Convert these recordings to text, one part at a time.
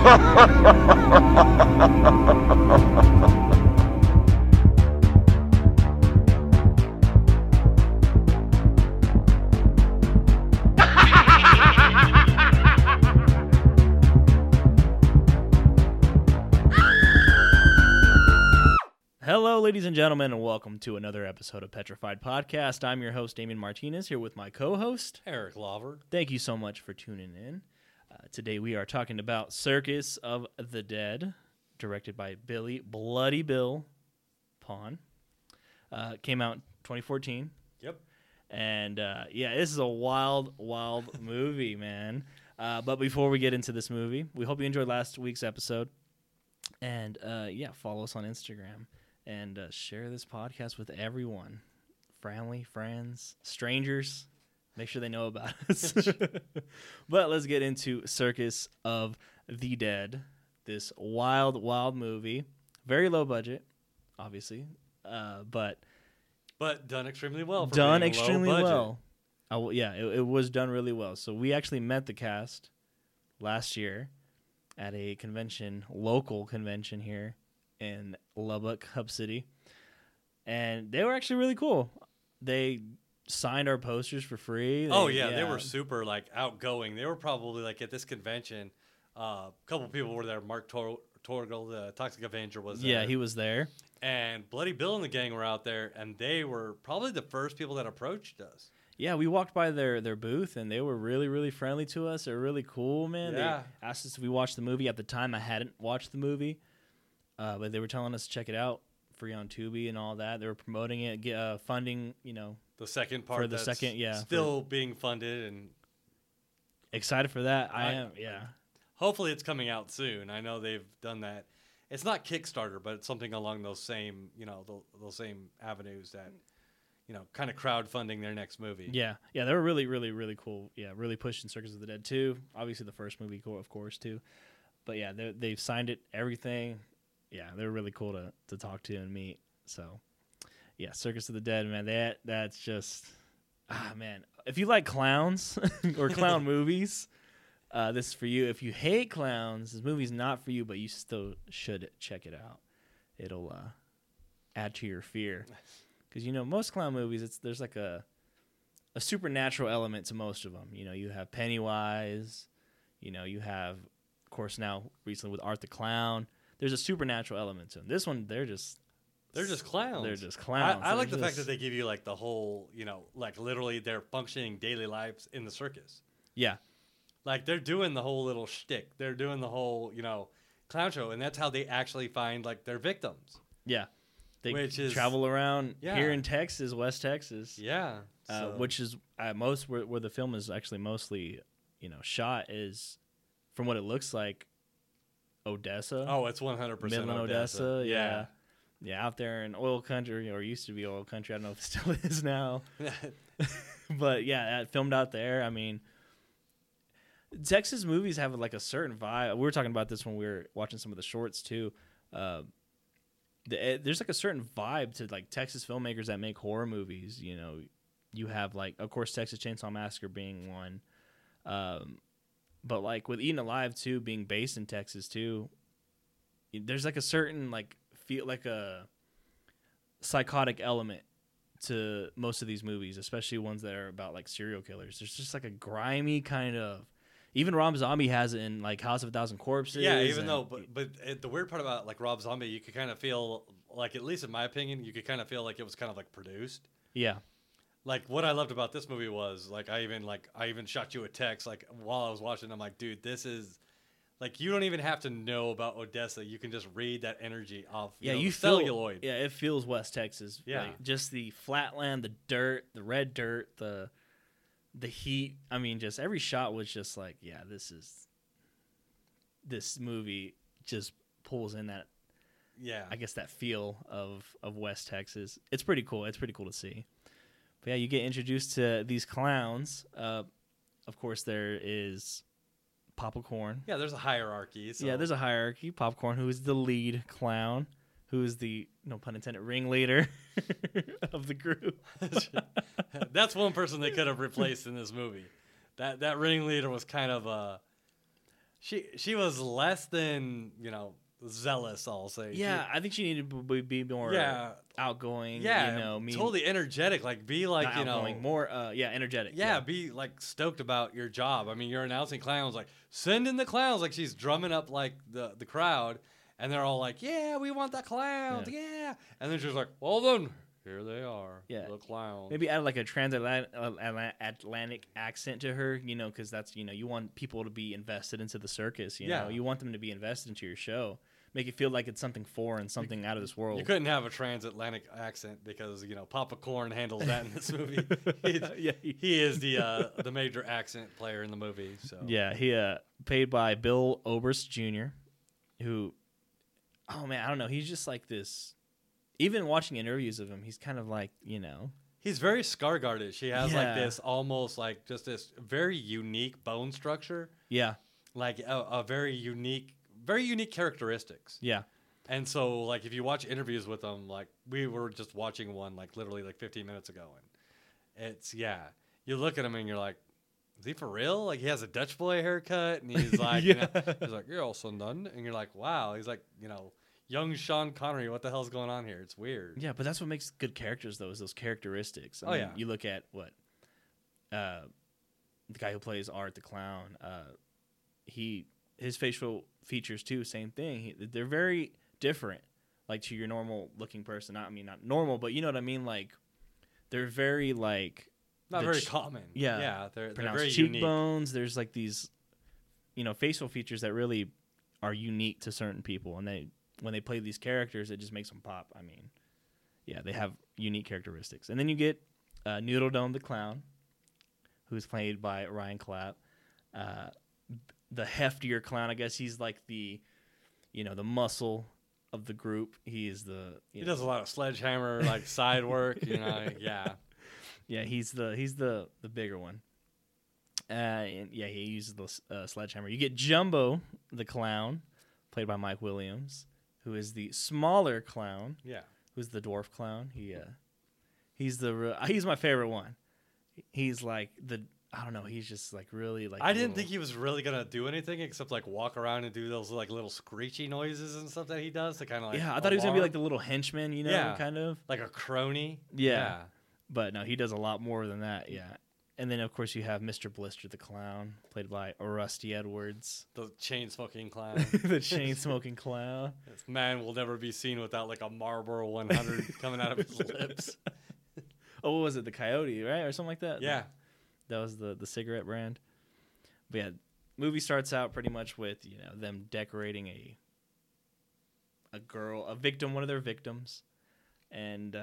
Hello, ladies and gentlemen, and welcome to another episode of Petrified Podcast. I'm your host, Damien Martinez, here with my co-host, Eric Lauver. Thank you so much for tuning in. Today we are talking about Circus of the Dead, directed by Bloody Bill Pawn. Came out in 2014. Yep. And this is a wild movie, man. But before we get into this movie, we hope you enjoyed last week's episode. And follow us on Instagram. And share this podcast with everyone. Family, friends, strangers. Make sure they know about us. But let's get into Circus of the Dead. This wild movie. Very low budget, obviously. But done extremely well. Done extremely well. It was done really well. So we actually met the cast last year at a convention, local convention here in Lubbock, Hub City, and they were actually really cool. They signed our posters for free. They were super outgoing. They were probably at this convention. A couple people were there. Mark Torgel, the Toxic Avenger, was there. Yeah, he was there. And Bloody Bill and the gang were out there, and they were probably the first people that approached us. Yeah, we walked by their booth, and they were really, really friendly to us. They're really cool, man. Yeah. They asked us if we watched the movie. At the time, I hadn't watched the movie. But they were telling us to check it out, free on Tubi and all that. They were promoting it, funding, the second part for the second, still being funded, and excited for that. I am, Hopefully, it's coming out soon. I know they've done that. It's not Kickstarter, but it's something along those same, those same avenues that, kind of crowdfunding their next movie. Yeah, they were really, really, really cool. Yeah, really pushing Circus of the Dead too. Obviously, the first movie, of course, too. But yeah, they've signed it, everything. Yeah, they're really cool to talk to and meet. So, yeah, Circus of the Dead, man, that's just, man. If you like clowns or clown movies, this is for you. If you hate clowns, this movie's not for you, but you still should check it out. It'll add to your fear. Because, most clown movies, there's like a supernatural element to most of them. You have Pennywise, you have, of course, now recently with Art the Clown. There's a supernatural element to them. This one, they're just clowns. They're just clowns. I like the fact that they give you the whole, literally their functioning daily lives in the circus. Yeah. They're doing the whole little shtick. They're doing the whole, clown show, and that's how they actually find their victims. Yeah. They travel around here in Texas, West Texas. Yeah. Which is at most where the film is actually mostly, shot is, from what it looks like, Odessa. Oh, it's 100% Midland, Odessa. Yeah. Yeah, out there in oil country, or used to be oil country. I don't know if it still is now. But yeah, it filmed out there. I mean, Texas movies have a certain vibe. We were talking about this when we were watching some of the shorts too. There's a certain vibe to Texas filmmakers that make horror movies. You have of course Texas Chainsaw Massacre being one. But with Eaten Alive too, being based in Texas too, there's a certain feel a psychotic element to most of these movies, especially ones that are about serial killers. There's just a grimy kind of. Even Rob Zombie has it in House of a Thousand Corpses. Yeah, but the weird part about Rob Zombie, you could kind of feel at least in my opinion, you could kind of feel it was kind of produced. Yeah. What I loved about this movie was I even shot you a text while I was watching. I'm like, dude, this is you don't even have to know about Odessa. You can just read that energy off. You feel celluloid. Yeah, it feels West Texas. Yeah, just the flatland, the dirt, the red dirt, the heat. I mean, just every shot was just this movie just pulls in that. Yeah, I guess that feel of West Texas. It's pretty cool. It's pretty cool to see. But yeah, you get introduced to these clowns. Of course, there is Popcorn. Yeah, there's a hierarchy. So. Yeah, there's a hierarchy. Popcorn, who is the lead clown, who is the, no pun intended, ringleader of the group. That's one person they could have replaced in this movie. That ringleader was kind of She was less than, zealous, I'll say. Yeah, I think she needed to be more outgoing. Yeah, totally energetic. Like, be like, not outgoing, more energetic. Yeah, be like stoked about your job. I mean, you're announcing clowns, like send in the clowns. Like, she's drumming up like the crowd, and they're all like, yeah, we want the clowns, yeah. And then she's like, well then, here they are, the clowns. Maybe add like a transatlantic accent to her, because that's, you want people to be invested into the circus, you know? You want them to be invested into your show. Make it feel like it's something foreign, something out of this world. You couldn't have a transatlantic accent because, Papa Corn handles that in this movie. He is the major accent player in the movie. So yeah, he paid by Bill Oberst Jr., who, oh man, I don't know, he's just like this. Even watching interviews of him, he's kind of like, He's very scar-guarded. He has like this almost like just this very unique bone structure. Yeah. Like a very unique characteristics. Yeah. And so like if you watch interviews with him, like we were just watching one like literally like 15 minutes ago. And it's, you look at him and you're like, is he for real? Like he has a Dutch boy haircut and he's like, he's like, you're all son done. And you're like, wow. He's like, young Sean Connery, what the hell's going on here? It's weird. Yeah, but that's what makes good characters, though, is those characteristics. I mean, you look at the guy who plays Art the Clown. His facial features too, same thing. They're very different, like to your normal looking person. Not normal, but you know what I mean. Like they're very like not very common. Yeah, they're very cheekbones. Unique. There's like these, facial features that really are unique to certain people, and when they play these characters, it just makes them pop. I mean, they have unique characteristics. And then you get Noodle Dome the Clown, who's played by Ryan Clapp. The heftier clown, I guess he's like the muscle of the group. He is he does a lot of sledgehammer, like side work, yeah. Yeah, he's the bigger one. And he uses the sledgehammer. You get Jumbo the Clown, played by Mike Williams, who is the smaller clown. Yeah. Who's the dwarf clown. He's my favorite one. He's like I don't know, he's just like really like I didn't think he was really going to do anything except like walk around and do those like little screechy noises and stuff that he does to kind of like I thought he was going to be like the little henchman, kind of. Like a crony. Yeah. But no, he does a lot more than that, And then, of course, you have Mr. Blister the Clown, played by Rusty Edwards. The chain-smoking clown. The chain-smoking clown. This man will never be seen without, like, a Marlboro 100 coming out of his lips. Oh, what was it? The Coyote, right? Or something like that? Yeah. That was the cigarette brand. But, yeah, movie starts out pretty much with, them decorating a victim, one of their victims. And,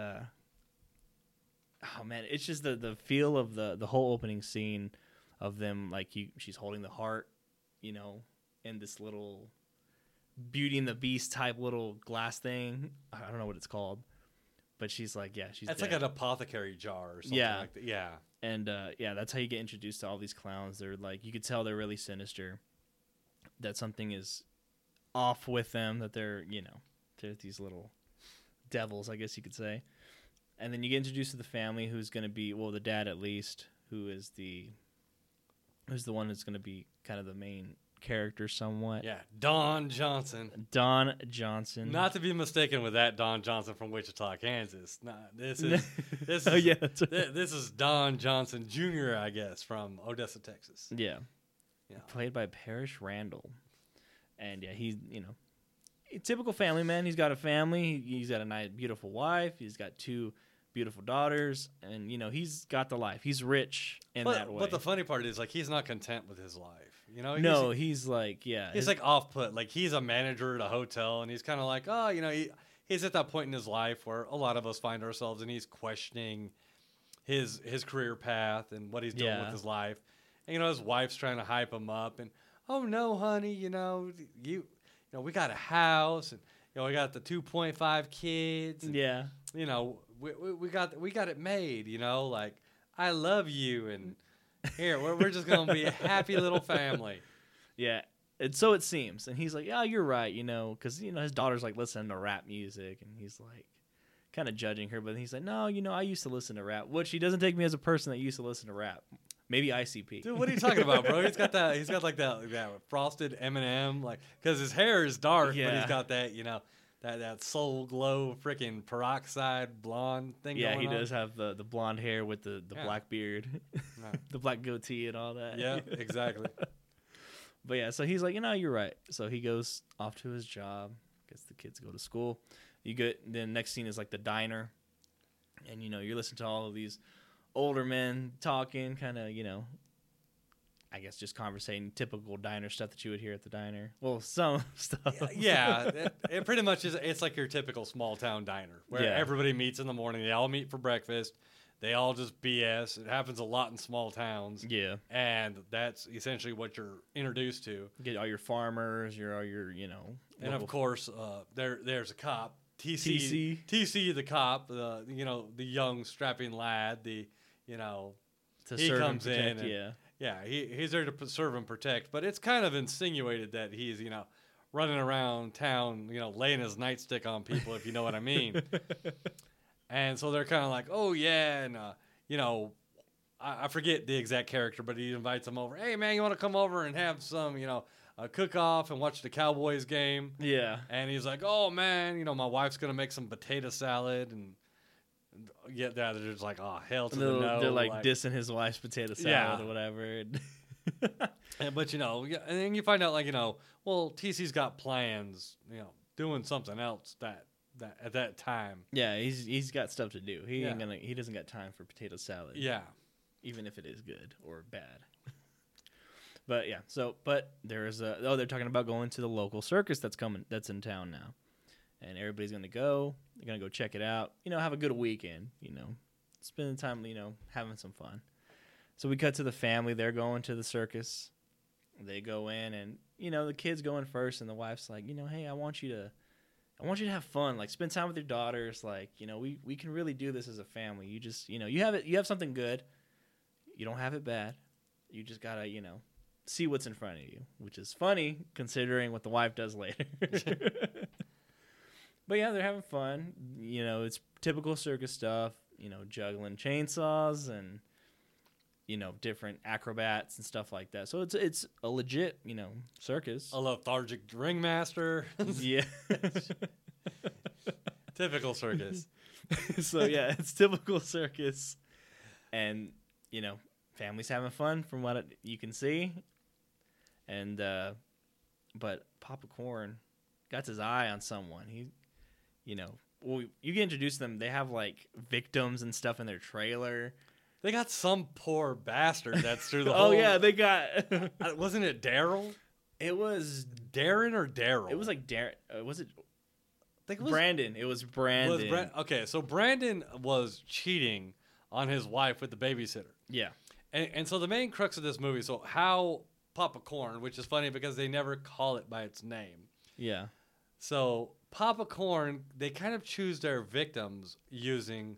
oh man, it's just the feel of the whole opening scene of them, like she's holding the heart, in this little Beauty and the Beast type little glass thing. I don't know what it's called, but she's like, she's it's dead. like an apothecary jar or something like that. Yeah. And that's how you get introduced to all these clowns. They're like, you could tell they're really sinister, that something is off with them, that they're these little devils, I guess you could say. And then you get introduced to the family, who's going to be, the dad at least, who's the one that's going to be kind of the main character somewhat. Yeah, Don Johnson. Don Johnson. Not to be mistaken with that Don Johnson from Wichita, Kansas. Nah, this is that's right. This is Don Johnson Jr., I guess, from Odessa, Texas. Yeah. Played by Parrish Randall. And he's, a typical family man. He's got a family. He's got a nice, beautiful wife. He's got 2 beautiful daughters, and he's got the life. He's rich in that way. But the funny part is, like, he's not content with his life. He's like, he's like off put. Like, he's a manager at a hotel, and he's kind of like, he's at that point in his life where a lot of us find ourselves, and he's questioning his career path and what he's doing with his life. And his wife's trying to hype him up, and oh no, honey, we got a house, and we got the 2.5 kids. And, yeah. We got it made, like, I love you, and here we're just gonna be a happy little family. Yeah, and so it seems. And he's like, "Yeah, you're right," because his daughter's like listening to rap music, and he's like, kind of judging her. But he's like, "No, I used to listen to rap," which he doesn't take me as a person that used to listen to rap Maybe ICP. Dude, what are you talking about, bro? He's got that. He's got like that frosted M&M, like because his hair is dark, but he's got that, that soul glow, freaking peroxide blonde thing. Yeah, going he on. does have the blonde hair with the black beard, the black goatee, and all that. Yeah, exactly. But yeah, so he's like, you're right. So he goes off to his job. Gets the kids to go to school. Then next scene is like the diner, and you're listening to all of these older men talking, kind of, I guess just conversating, typical diner stuff that you would hear at the diner. Well, some stuff. Yeah, it pretty much is. It's like your typical small town diner where everybody meets in the morning. They all meet for breakfast. They all just BS. It happens a lot in small towns. Yeah, and that's essentially what you're introduced to. Get all your farmers, all your and of course, there's a cop. TC the cop, the young strapping lad, he comes in and he's there to serve and protect, but it's kind of insinuated that he's running around town laying his nightstick on people, if you know what I mean. And so they're kind of like, oh yeah, and I forget the exact character, but he invites them over. Hey man, you want to come over and have some a cook-off and watch the Cowboys game. Yeah. And he's like, oh, man, my wife's going to make some potato salad. And they're just like, oh, hell to the no. They're like dissing his wife's potato salad or whatever. But, and then you find out, well, TC's got plans, doing something else that at that time. Yeah, he's got stuff to do. He doesn't got time for potato salad. Yeah. Even if it is good or bad. But yeah, but there's they're talking about going to the local circus that's in town now, and everybody's gonna go. They're gonna go check it out. Have a good weekend. Spending time. Having some fun. So we cut to the family. They're going to the circus. They go in, and the kids go in first, and the wife's like, hey, I want you to have fun. Like, spend time with your daughters. Like, we can really do this as a family. You just you have something good. You don't have it bad. You just gotta see what's in front of you, which is funny considering what the wife does later. But yeah, they're having fun. It's typical circus stuff, juggling chainsaws and, different acrobats and stuff like that. So it's a legit, circus. A lethargic ringmaster. Yeah. Typical circus. So yeah, it's typical circus. And, family's having fun from what you can see. And but Papa Corn got his eye on someone. He, you get introduced to them. They have like victims and stuff in their trailer. They got some poor bastard that's through the whole. Oh yeah, they got. Wasn't it Daryl? It was Darren or Daryl. It was like Darren. Was it? I think it was Brandon. It was Brandon. Okay, so Brandon was cheating on his wife with the babysitter. Yeah. And so the main crux of this movie, so how Papa Corn, which is funny because they never call it by its name. Yeah. So Papa Corn, they kind of choose their victims using,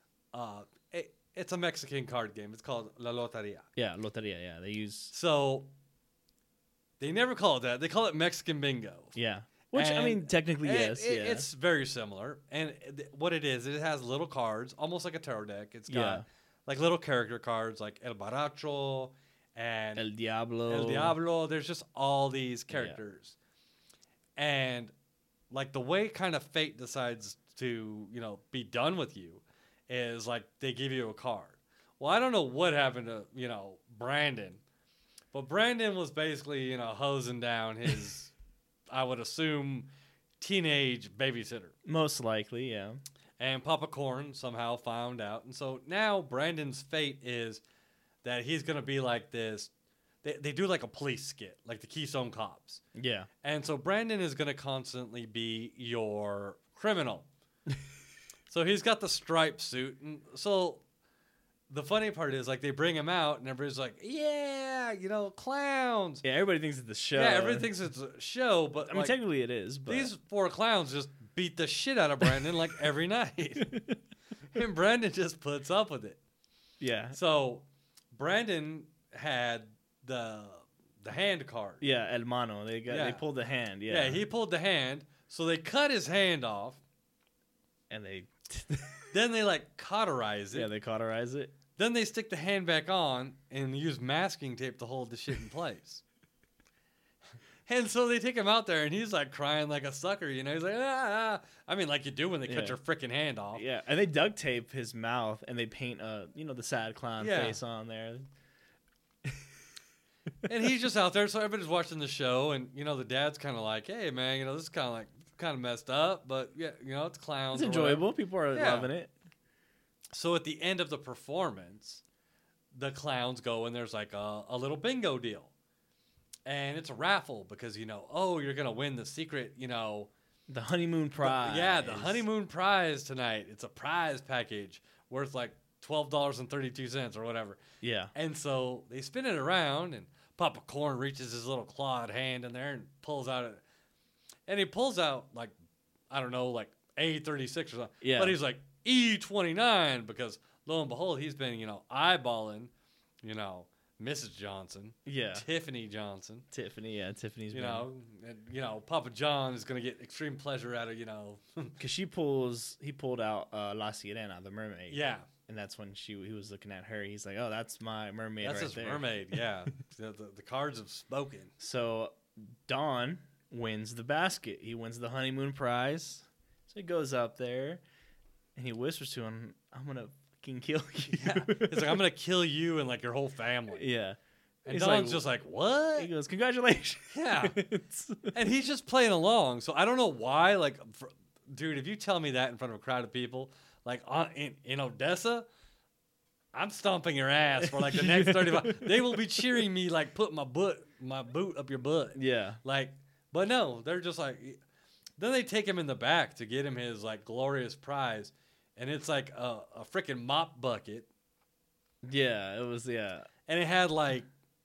it's a Mexican card game. It's called La Loteria. Yeah, Loteria, yeah. They use... So they never call it that. They call it Mexican Bingo. Yeah. Which, technically, yes. It's very similar. And what it is, it has little cards, almost like a tarot deck. It's got like little character cards like El Baracho and El Diablo. There's just all these characters. Yeah. And like the way kind of fate decides to, be done with you is like they give you a card. Well, I don't know what happened to, Brandon. But Brandon was basically, hosing down his, I would assume, teenage babysitter. Most likely, yeah. And Papa Corn somehow found out. And so now Brandon's fate is that he's going to be like this. They do like a police skit, like the Keystone Cops. Yeah. And so Brandon is going to constantly be your criminal. So he's got the striped suit. And so the funny part is, like, they bring him out and everybody's like, yeah, clowns. Yeah, everybody thinks it's a show. Yeah, everybody thinks it's a show. But I mean, technically it is. But these 4 clowns just beat the shit out of Brandon like every night. And Brandon just puts up with it. Yeah. So Brandon had the hand card. Yeah, El Mano. They pulled the hand. Yeah. Yeah, he pulled the hand. So they cut his hand off. And they Then they like cauterize it. Yeah, they cauterize it. Then they stick the hand back on and use masking tape to hold the shit in place. And so they take him out there, and he's like crying like a sucker. You know, he's like, ah. I mean, like you do when they cut your freaking hand off. Yeah, and they duct tape his mouth, and they paint the sad clown face on there. And he's just out there, so everybody's watching the show, and the dad's kind of like, hey man, this is kind of messed up, but yeah, it's clowns. It's enjoyable. People are loving it. So at the end of the performance, the clowns go and there's like a little bingo deal. And it's a raffle because, you're going to win the secret, the honeymoon prize. The honeymoon prize tonight. It's a prize package worth like $12.32 or whatever. Yeah. And so they spin it around, and Papa Corn reaches his little clawed hand in there and pulls out it. And he pulls out like, I don't know, like A36 or something. Yeah. But he's like E29 because lo and behold, he's been, eyeballing, Mrs. Johnson. Yeah. Tiffany Johnson. Tiffany's been. And, Papa John is going to get extreme pleasure out of, Because he pulled out La Sirena, the mermaid. Yeah. And that's when he was looking at her. He's like, oh, that's my mermaid that's right his there. Mermaid, yeah. the cards have spoken. So Don wins the basket. He wins the honeymoon prize. So he goes up there, and he whispers to him, I'm going to fucking kill you. Yeah. He's like, I'm going to kill you and, like, your whole family. Yeah. And Don's just like, what? He goes, congratulations. Yeah. And he's just playing along. So I don't know why. Like, dude, if you tell me that in front of a crowd of people, like in Odessa, I'm stomping your ass for like the next 35. They will be cheering me like put my boot up your butt. Yeah. Like, but no, they're just like, then they take him in the back to get him his like glorious prize. And it's like a freaking mop bucket. Yeah, it was, yeah. And it had like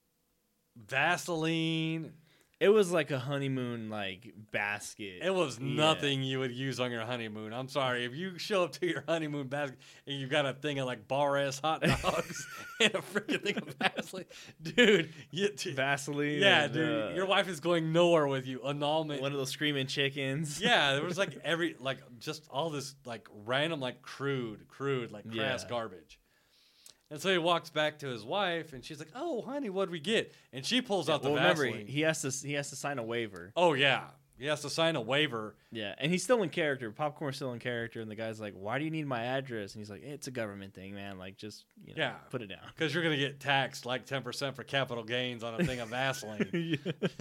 Vaseline. It was like a honeymoon like basket. It was nothing you would use on your honeymoon. I'm sorry. If you show up to your honeymoon basket and you got a thing of like bar-ass hot dogs and a freaking thing of Vaseline, dude. Vaseline. Yeah, dude. Your wife is going nowhere with you. Annulment. One of those screaming chickens. Yeah, there was like just all this like random like crude like crass garbage. And so he walks back to his wife, and she's like, "Oh, honey, what'd we get?" And she pulls out the Vaseline. Remember, he has to sign a waiver. Oh yeah, he has to sign a waiver. Yeah, and he's still in character. Popcorn's still in character, and the guy's like, "Why do you need my address?" And he's like, "It's a government thing, man. Like, just put it down because you're gonna get taxed like 10% for capital gains on a thing of Vaseline."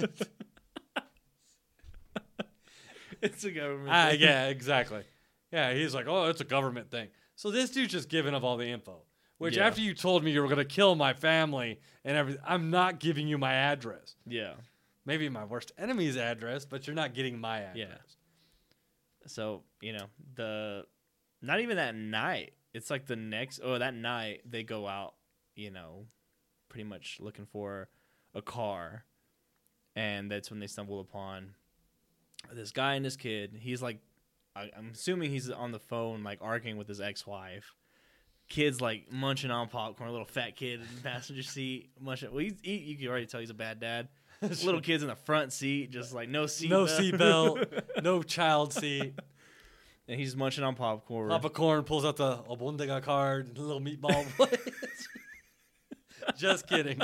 It's a government thing. Yeah, exactly. Yeah, he's like, "Oh, it's a government thing." So this dude's just giving up all the info. Which, after you told me you were going to kill my family and everything, I'm not giving you my address. Yeah. Maybe my worst enemy's address, but you're not getting my address. Yeah. So, not even that night. It's like that night they go out, pretty much looking for a car. And that's when they stumble upon this guy and this kid. He's like, I'm assuming he's on the phone, like arguing with his ex-wife. Kid's like munching on popcorn, a little fat kid in the passenger seat munching. Well, you can already tell he's a bad dad. Little kid's in the front seat, just like no seatbelt, no child seat, and he's munching on popcorn. Papa Corn pulls out the Albondiga card, the little meatball plate. Just kidding.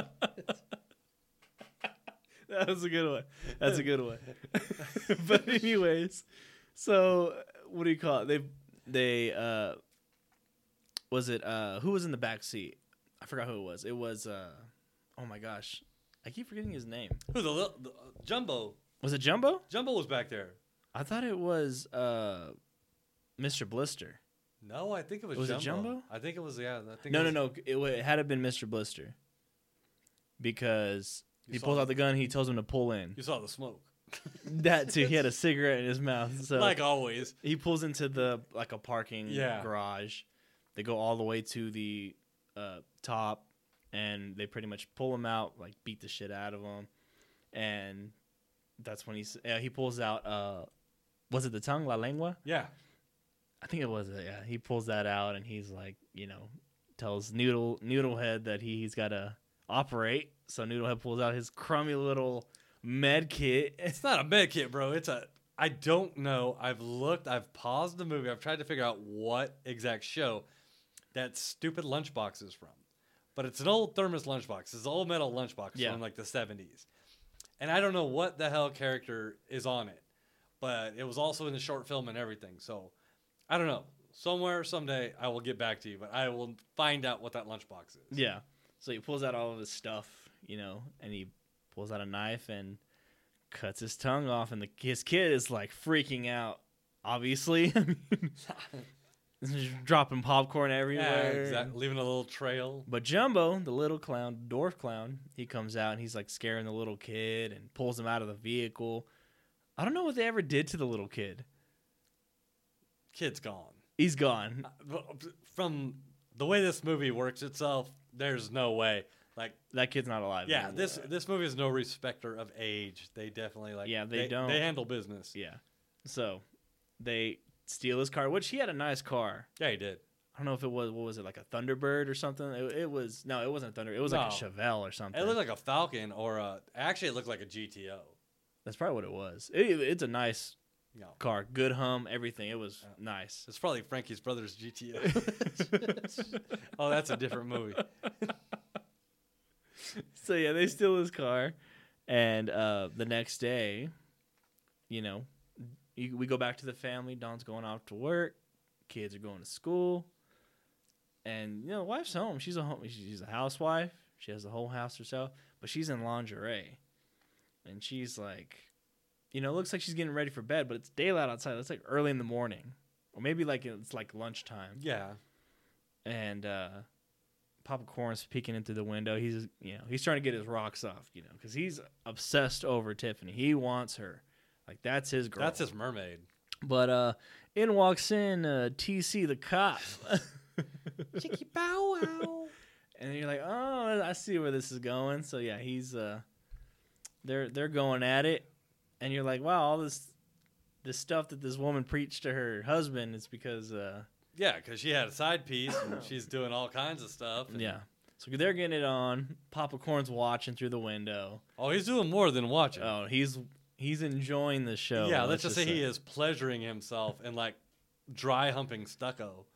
That was a good one. That's a good one. But anyways, so what do you call it? They was it who was in the back seat? I forgot who it was. It was oh my gosh, I keep forgetting his name. Who the Jumbo? Was it Jumbo? Jumbo was back there. I thought it was Mr. Blister. No, I think it was. Was Jumbo. it Jumbo? I think it was. Yeah. No. It had to have been Mr. Blister because he pulls out the gun. He tells him to pull in. You saw the smoke. That too. He had a cigarette in his mouth. So like always, he pulls into a parking garage. They go all the way to the top, and they pretty much pull him out, like beat the shit out of him. And that's when he pulls out. Was it the tongue, la lengua? Yeah, I think it was. Yeah, he pulls that out, and he's like, tells Noodlehead that he's got to operate. So Noodlehead pulls out his crummy little med kit. It's not a med kit, bro. It's a I don't know. I've looked. I've paused the movie. I've tried to figure out what exact show that stupid lunchbox is from. But it's an old thermos lunchbox. It's an old metal lunchbox from like the 70s. And I don't know what the hell character is on it. But it was also in the short film and everything. So I don't know. Somewhere, someday, I will get back to you. But I will find out what that lunchbox is. Yeah. So he pulls out all of his stuff, you know, and he pulls out a knife and cuts his tongue off. And his kid is like freaking out, obviously. Dropping popcorn everywhere. Yeah, exactly. Leaving a little trail. But Jumbo, the little clown, dwarf clown, he comes out and he's like scaring the little kid and pulls him out of the vehicle. I don't know what they ever did to the little kid. Kid's gone. He's gone. From the way this movie works itself, there's no way. Like that kid's not alive. Yeah, anymore. this movie is no respecter of age. They definitely they don't. They handle business. Yeah. So they steal his car, which he had a nice car. Yeah, he did. I don't know if it was, what was it, like a Thunderbird or something? It wasn't a Thunder. It was like a Chevelle or something. It looked like a Falcon actually it looked like a GTO. That's probably what it was. It's a nice car. Good hum, everything. It was nice. It's probably Frankie's brother's GTO. Oh, that's a different movie. So, yeah, they steal his car. And the next day, you know, we go back to the family. Dawn's going off to work. Kids are going to school. And, you know, the wife's home. She's a housewife. She has the whole house herself. But she's in lingerie. And she's like, you know, it looks like she's getting ready for bed, but it's daylight outside. It's like early in the morning. Or maybe like it's like lunchtime. Yeah. And Papa Corn's peeking in through the window. He's trying to get his rocks off, you know, because he's obsessed over Tiffany. He wants her. Like, that's his girl. That's his mermaid. But in walks in TC the cop. Chicky bow wow. And you're like, oh, I see where this is going. So yeah, he's they're going at it, and you're like, wow, all this stuff that this woman preached to her husband is because because she had a side piece and she's doing all kinds of stuff. Yeah. So they're getting it on. Papa Corn's watching through the window. Oh, he's doing more than watching. Oh, he's enjoying the show. Yeah, let's just say he is pleasuring himself in like dry humping stucco.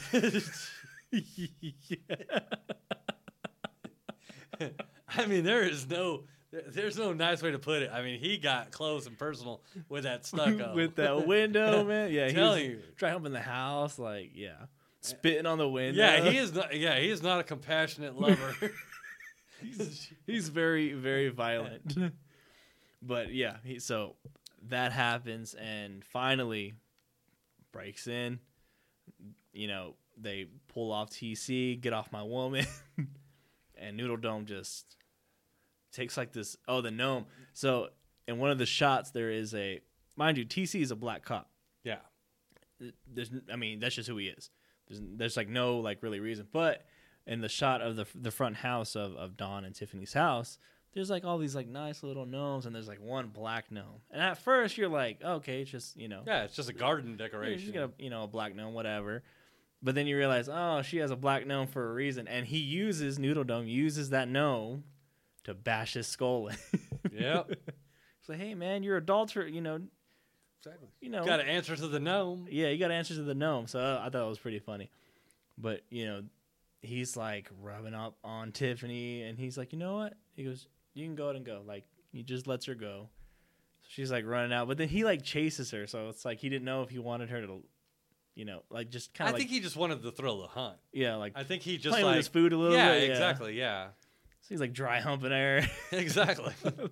I mean, there's no nice way to put it. I mean, he got close and personal with that stucco. With that window, man. Yeah, he's dry humping the house, like, yeah. Spitting on the window. Yeah, he is not a compassionate lover. he's very, very violent. But yeah, so that happens, and finally breaks in. You know, they pull off TC, get off my woman, and Noodle Dome just takes like this. Oh, the gnome. So in one of the shots, there is mind you, TC is a black cop. Yeah. That's just who he is. There's like no like really reason. But in the shot of the front house of Dawn and Tiffany's house, there's like all these like nice little gnomes, and there's like one black gnome. And at first you're like, okay, it's just, you know. Yeah, it's just a garden decoration. She's got a black gnome, whatever. But then you realize, oh, she has a black gnome for a reason. And Noodle Dome uses that gnome to bash his skull in. Yep. It's like, hey, man, you're adulterer, you know. Exactly. You know. Got to answer to the gnome. Yeah, you got to answer to the gnome. So I thought it was pretty funny. But, you know, he's like rubbing up on Tiffany. And he's like, you know what? He goes, you can go ahead and go. Like, he just lets her go. So she's like running out. But then he like chases her. So it's like he didn't know if he wanted her to, you know, like just kind of I think he just wanted the thrill of the hunt. Yeah, like I think he just playing with his food a little bit. Yeah, exactly, yeah. So he's like dry humping her. Exactly.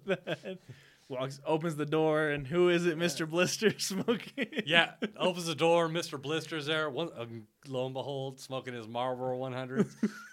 Opens the door, and who is it? Mr. Blister smoking. Yeah, opens the door. Mr. Blister's there. Lo and behold, smoking his Marlboro 100.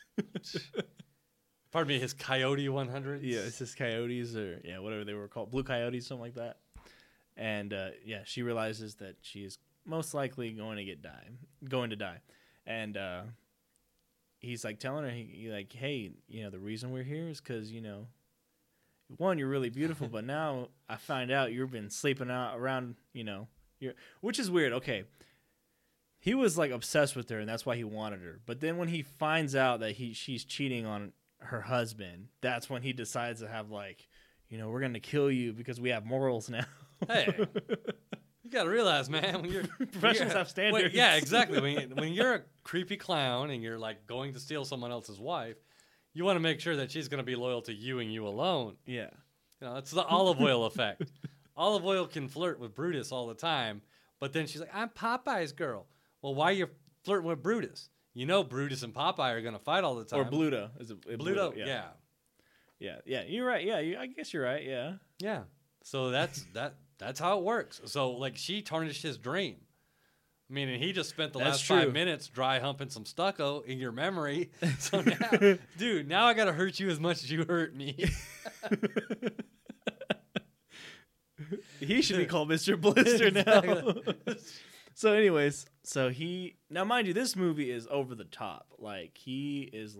Pardon me, his Coyote 100. Yeah, it's his Coyotes or whatever they were called, Blue Coyotes, something like that. And she realizes that she is most likely going to die, and he's like telling her, he like, hey, you know, the reason we're here is because, you know, one, you're really beautiful, but now I find out you've been sleeping out around, you know, which is weird. Okay, he was like obsessed with her, and that's why he wanted her. But then when he finds out that she's cheating on her husband, that's when he decides to have like, you know, we're gonna kill you because we have morals now. Hey, You got to realize, man, when you're Professionals have standards. Yeah, exactly. When you're a creepy clown and you're like going to steal someone else's wife, you want to make sure that she's going to be loyal to you and you alone. Yeah. You know, it's the olive oil effect. Olive oil can flirt with Brutus all the time, but then she's like, I'm Popeye's girl. Well, why are you flirting with Brutus? You know Brutus and Popeye are going to fight all the time. Or Bluto. Is it Bluto, yeah. Yeah, you're right. Yeah, I guess you're right. Yeah. Yeah. So that's how it works. So, like, she tarnished his dream. I mean, and he just spent the last 5 minutes dry humping some stucco in your memory. So now, dude, now I got to hurt you as much as you hurt me. He should be called Mr. Blister now. So anyways, now mind you, this movie is over the top. Like, he's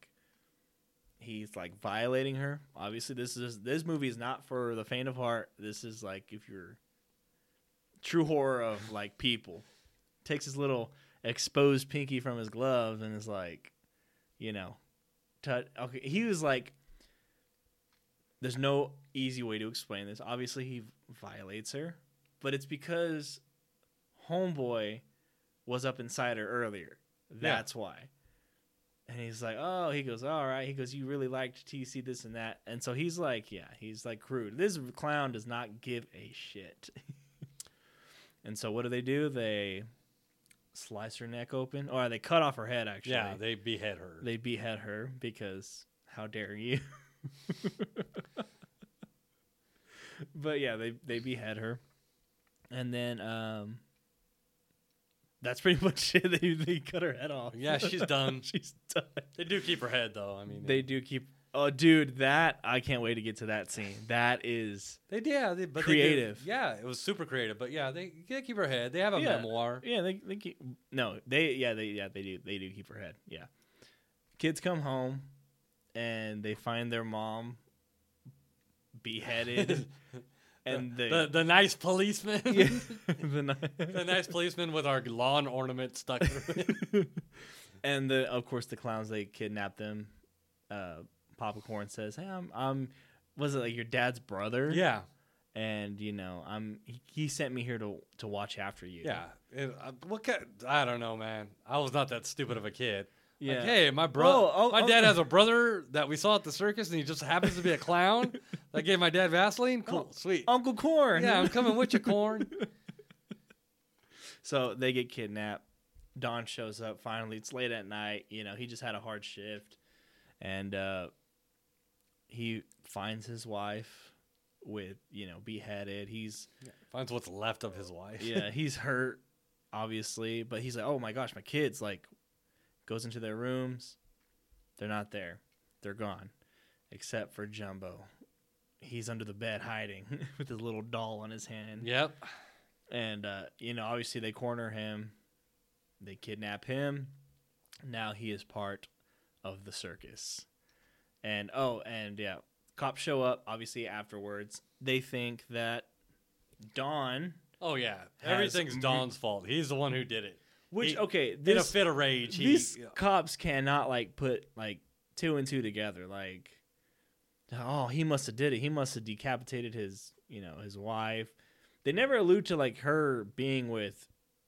violating her. Obviously, this movie is not for the faint of heart. This is like, if you're true horror of like people. Takes his little exposed pinky from his glove and is like, you know, okay. He was like, there's no easy way to explain this. Obviously, he violates her, but it's because homeboy was up inside her earlier. That's why. And he's like, oh, he goes, all right. He goes, you really liked TC, this and that. And so he's like, yeah, he's like crude. This clown does not give a shit. And so what do? They slice her neck open. Or they cut off her head, actually. Yeah, they behead her. They behead her because how dare you? But yeah, they behead her. And then that's pretty much it. They cut her head off. Yeah, she's done. She's done. They do keep her head, though. I mean, they do keep. Oh, dude, I can't wait to get to that scene. That is but creative. Yeah, it was super creative. But yeah, they keep her head. They have a memoir. Yeah, they keep. No, they do. They do keep her head. Yeah. Kids come home, and they find their mom beheaded. And the nice policeman, yeah, the nice policeman with our lawn ornament stuck through it. And of course the clowns, they kidnap them. Papa Corn says, "Hey, I'm was it like your dad's brother?" Yeah, and you know he sent me here to watch after you. Yeah, I don't know, man. I was not that stupid of a kid. Yeah. Like, hey, my dad has a brother that we saw at the circus, and he just happens to be a clown. I gave my dad Vaseline. Cool, sweet. Uncle Corn. Yeah, I'm coming with you, Corn. So they get kidnapped. Don shows up finally. It's late at night. You know, he just had a hard shift, and he finds his wife with beheaded. Finds what's left of his wife. Yeah, he's hurt, obviously, but he's like, oh my gosh, my kids, like. Goes into their rooms. They're not there. They're gone. Except for Jumbo. He's under the bed hiding with his little doll on his hand. Yep. And, obviously they corner him. They kidnap him. Now he is part of the circus. And cops show up, obviously, afterwards. They think that Don... Oh, yeah. Everything's Don's fault. He's the one who did it. Which, in a fit of rage, these cops cannot put two and two together. Like, oh, he must have did it. He must have decapitated his wife. They never allude to her being with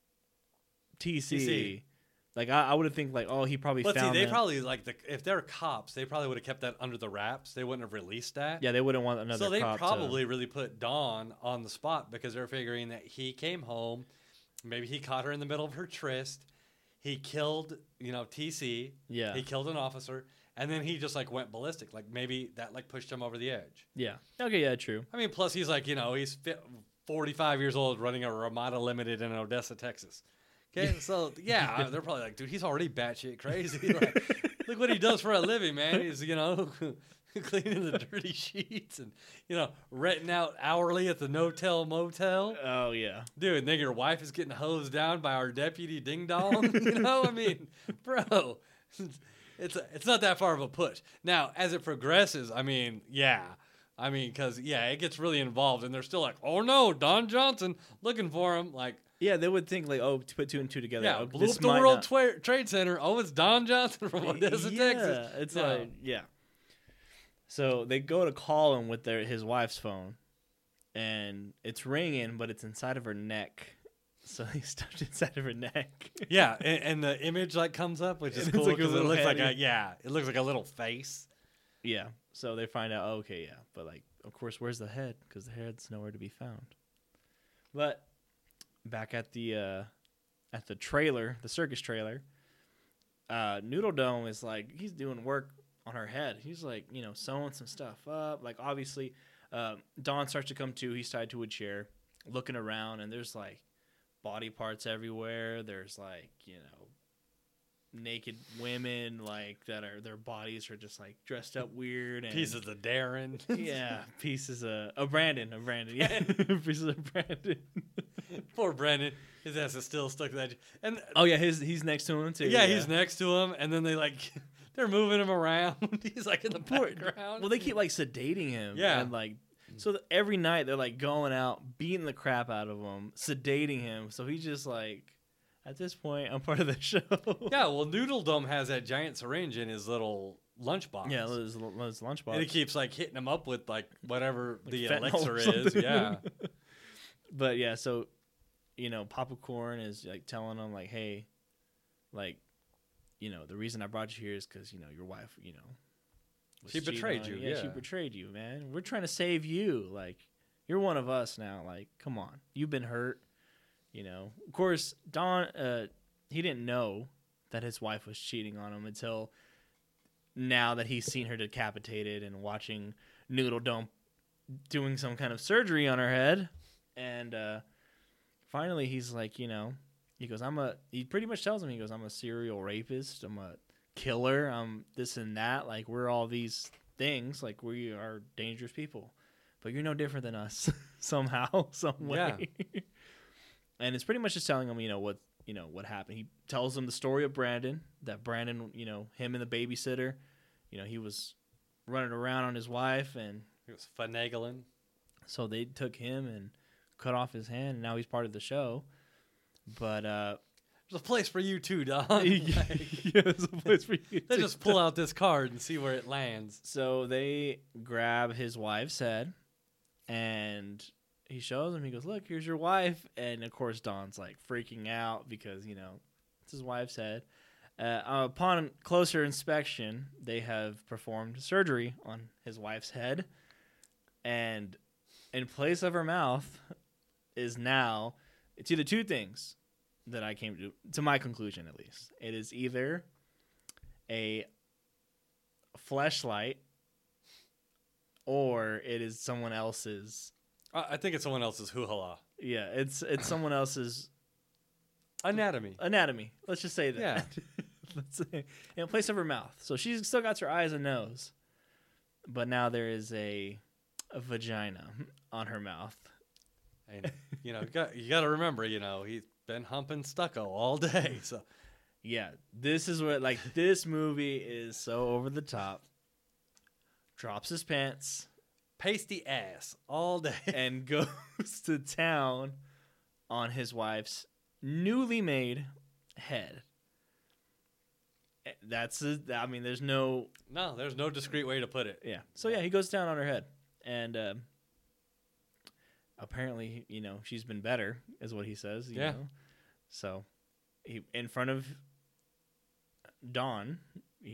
TC. Like, I would have think oh, he probably found. But see, they probably if they're cops, they probably would have kept that under the wraps. They wouldn't have released that. Yeah, they wouldn't want another. So they probably really put Don on the spot because they're figuring that he came home. Maybe he caught her in the middle of her tryst. He killed, TC. Yeah. He killed an officer. And then he just, went ballistic. Maybe that, pushed him over the edge. Yeah. Okay, yeah, true. I mean, plus he's, he's 45 years old running a Ramada Limited in Odessa, Texas. Okay, so, yeah, they're probably dude, he's already batshit crazy. Look what he does for a living, man. He's, cleaning the dirty sheets and, renting out hourly at the no-tell motel. Oh, yeah. Dude, and then your wife is getting hosed down by our deputy ding-dong. I mean, bro, it's not that far of a push. Now, as it progresses, I mean, yeah. I mean, because, it gets really involved, and they're still oh, no, Don Johnson looking for him. Yeah, they would think, to put two and two together. Yeah, blew up the World Trade Center. Oh, it's Don Johnson from Odessa, Texas. It's yeah. So they go to call him with his wife's phone, and it's ringing, but it's inside of her neck. So he stuffed it inside of her neck. Yeah, and the image like comes up, which is It's cool like a because it little looks like head. it looks like a little face. Yeah. So they find out, okay, yeah. But, like, of course, where's the head? Because the head's nowhere to be found. But back at the trailer, the circus trailer, Noodle Dome is, like, he's doing work on her head. He's, like, you know, sewing some stuff up. Like, obviously, Dawn starts to come to. He's tied to a chair, looking around, and there's, like, body parts everywhere. There's, like, you know, naked women, like, that are, their bodies are just, like, dressed up weird. And Pieces of Darren. yeah, pieces of Brandon, yeah. Pieces of Brandon. Poor Brandon. His ass is still stuck to that. And Oh, yeah, he's next to him, too. yeah, he's next to him, and then they're moving him around. He's, like, in the Poor- background. Well, they keep, like, sedating him. Yeah. And, like, so every night they're, like, going out, beating the crap out of him, sedating him. So he's just, like, at this point, I'm part of the show. Yeah, well, Noodle Dome has that giant syringe in his little lunchbox. Yeah, his lunchbox. And he keeps, like, hitting him up with, like, whatever Like the fentanyl elixir or is. something. Yeah. But, yeah, so, you know, Papa Corn is, like, telling him, like, hey, like, you know, the reason I brought you here is because, you know, your wife, you know, was She cheating betrayed on you, Yeah, she yeah. betrayed you, man. We're trying to save you. Like, you're one of us now. Like, come on. You've been hurt. You know, of course, Don, he didn't know that his wife was cheating on him until now that he's seen her decapitated and watching Noodle Dome doing some kind of surgery on her head. And finally, he's like, you know, he goes, he pretty much tells him, he goes, I'm a serial rapist. I'm a killer. I'm this and that. Like, we're all these things. Like, we are dangerous people. But you're no different than us somehow, some way. Yeah. And it's pretty much just telling him, you know, what happened. He tells him the story of Brandon, that Brandon, you know, him and the babysitter, you know, he was running around on his wife, and He was finagling. so they took him and cut off his hand, and now he's part of the show. But There's a place for you too, Don. yeah, there's a place for you. They to just pull out this card and see where it lands. So they grab his wife's head, and he shows him. He goes, "Look, here's your wife." And of course, Don's like freaking out because, you know, it's his wife's head. Upon closer inspection, they have performed surgery on his wife's head, and in place of her mouth is now, it's either two things that I came to my conclusion, at least. It is either a fleshlight or it is someone else's. I think it's someone else's hoo-ha. Yeah, it's someone else's Anatomy. anatomy. Let's just say that. Yeah. Let's say, in place of her mouth. So she's still got her eyes and nose, but now there is a vagina on her mouth. And, you know, you got to remember, you know, he's been humping stucco all day. So Yeah, this is what, like, this movie is so over the top. Drops his pants pasty ass all day. and goes to town on his wife's newly made head. I mean, there's no. No, there's no discreet way to put it. Yeah. So, yeah, he goes down on her head. And apparently, you know, she's been better, is what he says. You know? So, he in front of Dawn,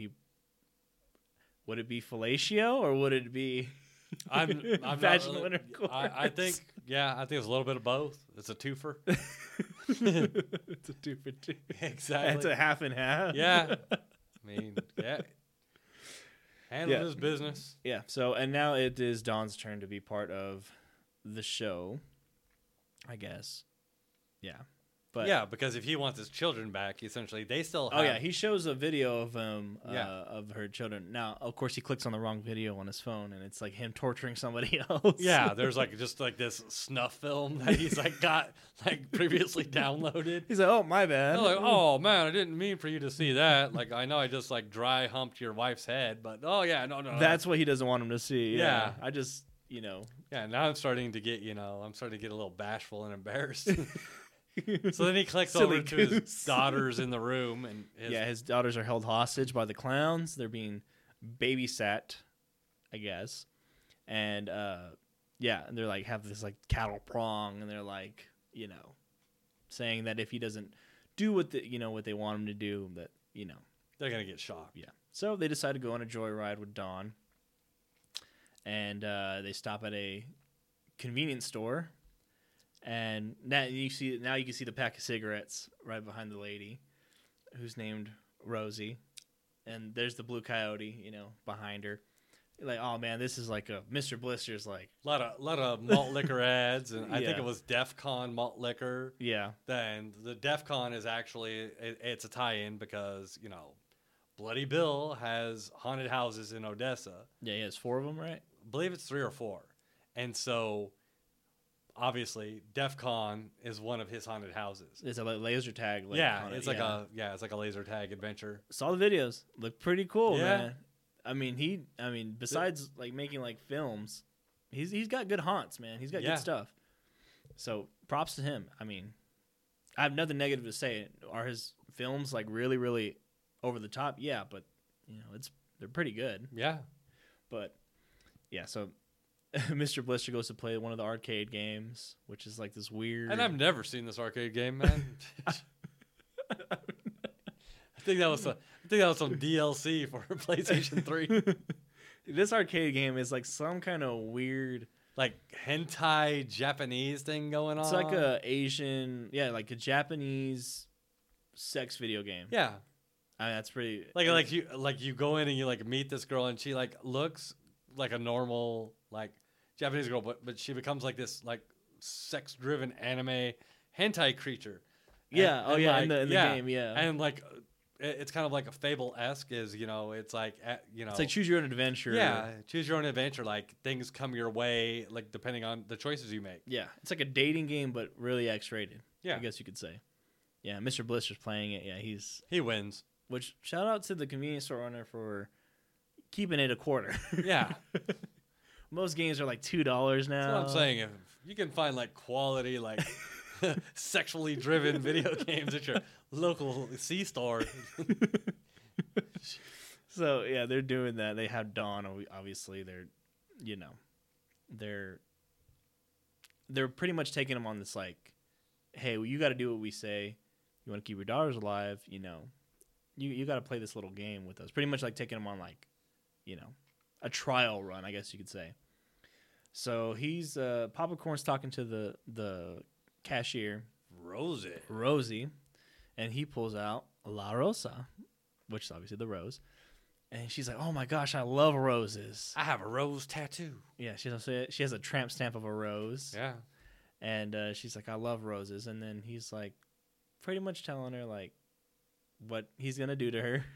would it be fellatio or would it be I'm vaginal not really, intercourse? I think it's a little bit of both. It's a twofer. It's a 2 for 2. Exactly. It's a half and half. Yeah. I mean, yeah. Handling Yeah. his business. Yeah. So, and now it is Dawn's turn to be part of the show, I guess. Yeah. But Yeah, because if he wants his children back, essentially, they still have... Oh yeah, he shows a video of Yeah. of her children. Now, of course, he clicks on the wrong video on his phone, and it's like him torturing somebody else. Yeah, there's like just like this snuff film that he's like got like previously downloaded. He's like, "Oh, my bad." I'm like, oh man, I didn't mean for you to see that. Like, I know I just like dry humped your wife's head, but no. That's what he doesn't want him to see. Yeah. I just, you know. Yeah, now I'm starting to get a little bashful and embarrassed. So then he clicks Silly over to his goose. daughters in the room, and his daughters are held hostage by the clowns. They're being babysat, I guess. And Yeah, and they're like have this like cattle prong, and they're like, saying that if he doesn't do what what they want him to do, that they're gonna get shot. Yeah. So they decide to go on a joyride with Dawn, and they stop at a convenience store, and now you can see the pack of cigarettes right behind the lady, who's named Rosie, and there's the Blue Coyote, behind her. Like, oh man, this is like a Mr. Blister's like a lot of malt liquor ads, and I think it was DEF CON malt liquor. Yeah. Then the DEF CON is actually it's a tie-in because Bloody Bill has haunted houses in Odessa. Yeah, he has 4 of them, right? I believe it's 3 or 4, and so obviously DEF CON is one of his haunted houses. It's a laser tag. It's like a laser tag adventure. Saw the videos, look pretty cool, Yeah. man. I mean, besides like making like films, he's got good haunts, man. He's got good stuff. So props to him. I mean, I have nothing negative to say. Are his films like really, really over the top? Yeah, but they're pretty good. Yeah. But yeah, so Mr. Blister goes to play one of the arcade games, which is like this weird. And I've never seen this arcade game, man. I think that was some DLC for PlayStation 3. This arcade game is like some kind of weird, like hentai Japanese thing going on. It's like a Asian, like a Japanese sex video game. Yeah, I mean that's pretty. Like you go in and you like meet this girl and she like looks like a normal like Japanese girl, but she becomes like this like sex driven anime hentai creature. Yeah. In the game. Yeah. And like. It's kind of like a Fable-esque, it's like it's like choose your own adventure. Yeah, choose your own adventure. Like things come your way, like depending on the choices you make. Yeah, it's like a dating game, but really X-rated. Yeah, I guess you could say. Yeah, Mr. Blister's playing it. Yeah, he wins. Which shout out to the convenience store owner for keeping it a quarter. Yeah, most games are like $2 now. That's what I'm saying. If you can find like quality like. Sexually driven video games at your local C-store. So yeah, they're doing that. They have Dawn. Obviously, they're pretty much taking them on this like, hey, well, you got to do what we say. You want to keep your daughters alive. You got to play this little game with us. Pretty much like taking them on like, a trial run, I guess you could say. So he's Papa Corn's talking to the cashier Rosie, and he pulls out La Rosa, which is obviously the rose, and she's like, oh my gosh, I love roses. I have a rose tattoo. Yeah, she has a tramp stamp of a rose. Yeah. And she's like, I love roses. And then he's like pretty much telling her like what he's gonna do to her.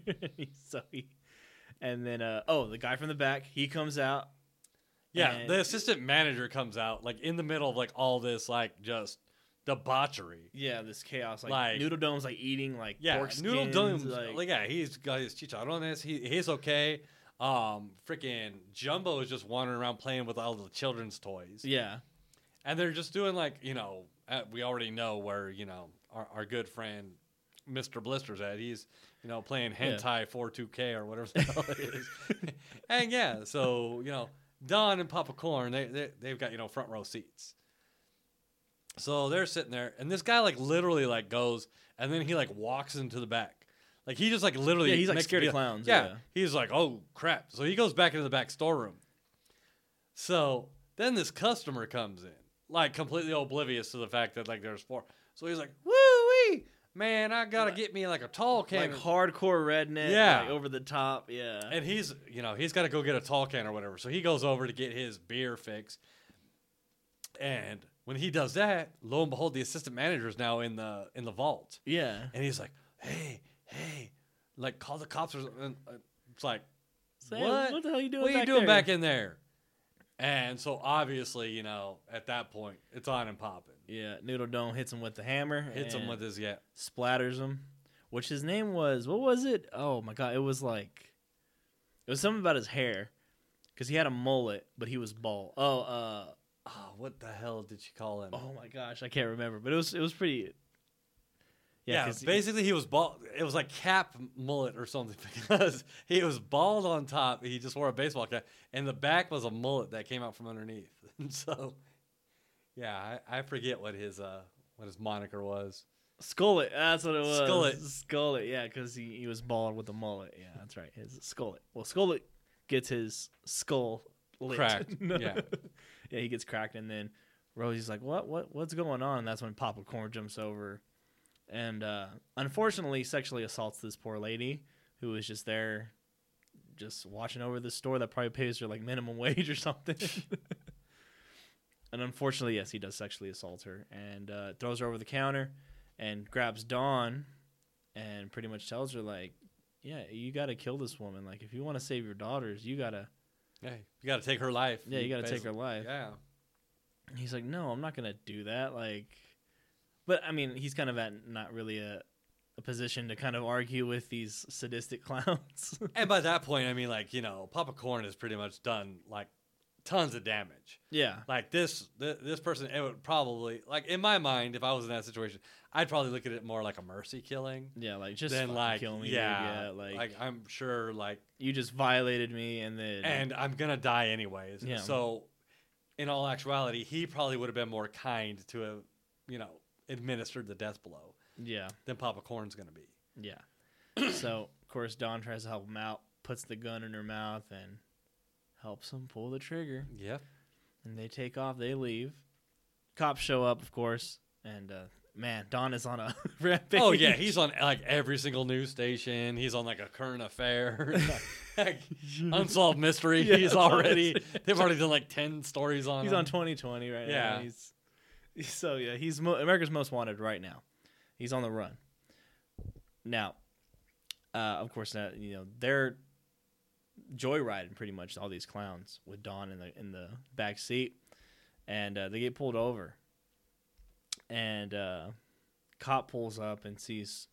And then the guy from the back, he comes out. Yeah, the assistant manager comes out like in the middle of like all this like just debauchery. Yeah, this chaos. Like Noodle Dome's like eating like pork skins. Noodle Dome's like he's got his chicharrones. He's okay. Freaking Jumbo is just wandering around playing with all the children's toys. Yeah, and they're just doing like we already know where our good friend Mr. Blister's at. He's playing hentai 42K or whatever the hell it is. And yeah, so Don and Papa Corn, they've got front row seats. So they're sitting there, and this guy like literally like goes, and then he like walks into the back, like he just like literally he's like scared of clowns. Yeah, he's like, oh crap! So he goes back into the back storeroom. So then this customer comes in, like completely oblivious to the fact that like there's 4. So he's like, woo wee, man, I gotta get me like a tall can, like hardcore redneck, like over the top, yeah. And he's got to go get a tall can or whatever. So he goes over to get his beer fix, and when he does that, lo and behold, the assistant manager is now in the vault. Yeah, and he's like, hey, like call the cops. And it's like, what the hell are you doing? What are you doing back in there? And so obviously, at that point, it's on and popping. Yeah, Noodle Dome hits him with the hammer. Hits him with his splatters him. Which his name was, what was it? Oh my god, it was something about his hair, because he had a mullet, but he was bald. What the hell did she call him? Oh my gosh, I can't remember, but it was pretty. Yeah, basically he was bald. It was like cap mullet or something because he was bald on top. He just wore a baseball cap, and the back was a mullet that came out from underneath. And so, yeah, I forget what his moniker was. Skullet, that's what it was. Skullet, yeah, because he was bald with a mullet. Yeah, that's right. His Skullet. Well, Skullet gets his skull lit. Cracked. Yeah, yeah, he gets cracked, and then Rosie's like, "What's going on?" And that's when Papa Corn jumps over, and unfortunately, sexually assaults this poor lady who was just there, just watching over the store that probably pays her like minimum wage or something. And unfortunately, yes, he does sexually assault her and throws her over the counter. And grabs Dawn and pretty much tells her, like, yeah, you got to kill this woman. Like, if you want to save your daughters, you got to... Yeah, you got to take her life. Yeah, you got to take her life. Yeah. And he's like, no, I'm not going to do that. Like, but, I mean, he's kind of at not really a position to kind of argue with these sadistic clowns. And by that point, I mean, like, you know, Papa Corn has pretty much done, like, tons of damage. Yeah. Like this person, it would probably, like, in my mind, if I was in that situation, I'd probably look at it more like a mercy killing. Yeah, like, just then, like, kill me. Yeah, dude. Yeah, like I'm sure, like, you just violated me and I'm gonna die anyways. Yeah. So in all actuality, he probably would have been more kind to have, you know, administered the death blow. Yeah. Than Papa Corn's gonna be. Yeah. So of course Dawn tries to help him out, puts the gun in her mouth and helps him pull the trigger. Yep. And they take off. They leave. Cops show up, of course. And, man, Don is on a rampage. Oh, yeah. He's on, like, every single news station. He's on, like, a current affair. Like, unsolved mystery. Yeah, They've already done, like, 10 stories on him. He's on 2020 right now. Yeah. He's America's Most Wanted right now. He's on the run. Now, of course, you know, they're joyriding pretty much all these clowns with Dawn in the back seat, and they get pulled over, and cop pulls up and sees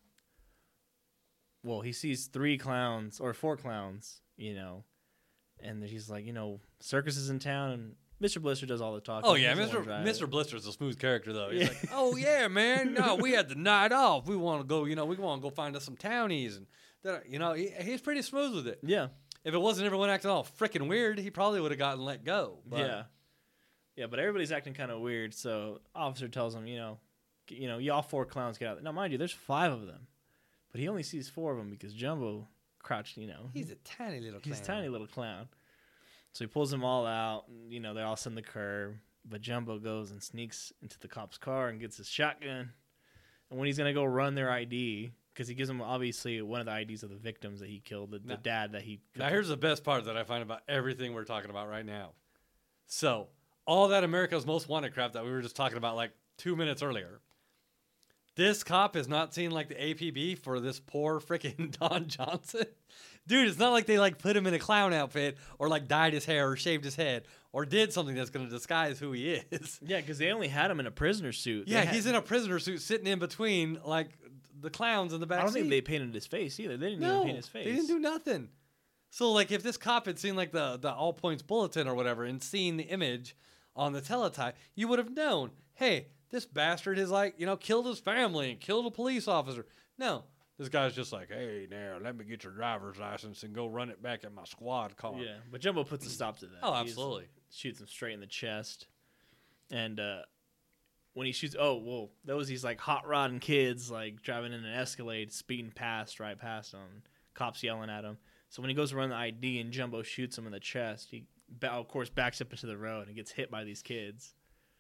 four clowns, you know, and he's like, you know, circus is in town, and Mr. Blister does all the talking. Oh yeah, Mr. Blister's a smooth character though. He's like, oh yeah, man, no, we had the night off. We want to go, you know, we want to go find us some townies, and you know, he's pretty smooth with it. Yeah. If it wasn't everyone acting all freaking weird, he probably would have gotten let go. But. Yeah, but everybody's acting kind of weird. So officer tells him, you know, y'all four clowns get out. Now, mind you, there's 5 of them, but he only sees 4 of them because Jumbo crouched. You know, he's a tiny little clown. He's a tiny little clown. So he pulls them all out. And, you know, they all send the curb, but Jumbo goes and sneaks into the cop's car and gets his shotgun. And when he's gonna go run their ID. Because he gives them, obviously, one of the IDs of the victims that he killed, the dad that he... Now, here's the best part that I find about everything we're talking about right now. So, all that America's Most Wanted crap that we were just talking about, like, 2 minutes earlier. This cop has not seen, like, the APB for this poor freaking Don Johnson. Dude, it's not like they, like, put him in a clown outfit or, like, dyed his hair or shaved his head or did something that's going to disguise who he is. Yeah, because they only had him in a prisoner suit. Yeah, he's in a prisoner suit sitting in between, like... the clowns in the back I don't seat. think they painted his face either. They didn't even paint his face. They didn't do nothing. So, like, if this cop had seen, like, the All Points Bulletin or whatever and seen the image on the teletype, you would have known, hey, this bastard has, like, you know, killed his family and killed a police officer. No. This guy's just like, hey, now, let me get your driver's license and go run it back in my squad car. Yeah, but Jumbo puts a stop to that. Oh, absolutely. Shoots him straight in the chest. And, when he shoots, these like hot rodding kids like driving in an Escalade, speeding right past him, cops yelling at him. So when he goes to run the ID and Jumbo shoots him in the chest, he of course backs up into the road and gets hit by these kids.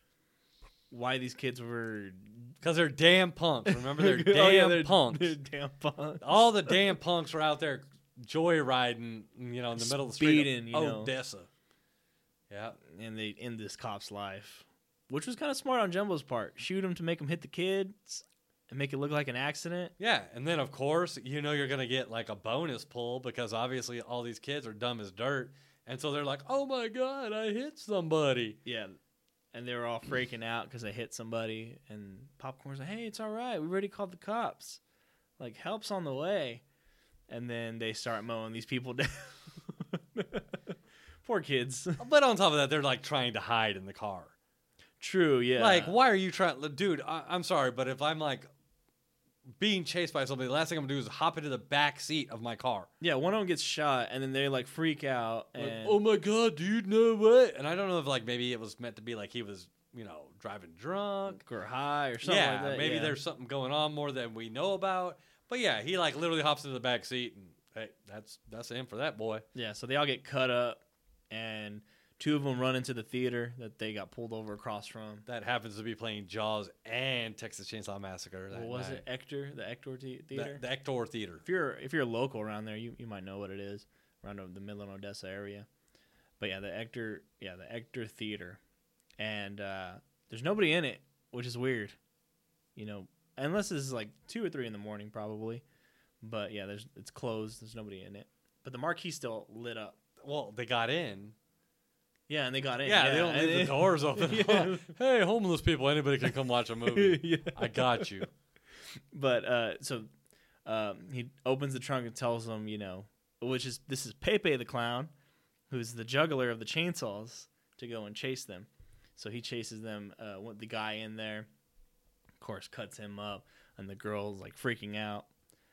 Why these kids were? Because they're damn punks. Remember, they're punks. They're damn punks. All the damn punks were out there joyriding, you know, in the middle of the street. Speeding, Odessa. Yeah, and they end this cop's life. Which was kind of smart on Jumbo's part. Shoot him to make him hit the kids and make it look like an accident. Yeah, and then, of course, you know you're going to get, like, a bonus pull because, obviously, all these kids are dumb as dirt. And so they're like, oh, my God, I hit somebody. Yeah, and they were all freaking out because they hit somebody. And Popcorn's like, hey, it's all right. We already called the cops. Like, help's on the way. And then they start mowing these people down. Poor kids. But on top of that, they're, like, trying to hide in the car. True, yeah. Like, why are you trying... Dude, I'm sorry, but if I'm, like, being chased by somebody, the last thing I'm gonna do is hop into the back seat of my car. Yeah, one of them gets shot, and then they like freak out. Like, And oh my god, dude, no way! And I don't know if like maybe it was meant to be like he was, you know, driving drunk or high or something like that. Maybe there's something going on more than we know about. But yeah, he like literally hops into the back seat, and hey, that's him for that boy. Yeah, so they all get cut up, and two of them run into the theater that they got pulled over across from. That happens to be playing Jaws and Texas Chainsaw Massacre. What was it? Ector? The Ector Theater? The Ector Theater. If you're local around there, you might know what it is, around the Midland, Odessa area. But yeah, the Ector Theater. And there's nobody in it, which is weird. You know, unless it's like 2 or 3 in the morning probably. But yeah, it's closed. There's nobody in it. But the marquee still lit up. Well, they got in. Yeah, and they got in. Yeah, they don't leave the doors open. Yeah. Hey, homeless people, anybody can come watch a movie. Yeah. I got you. But so he opens the trunk and tells them, you know, this is Pepe the Clown, who's the juggler of the chainsaws, to go and chase them. So he chases them. The guy in there, of course, cuts him up, and the girl's like freaking out.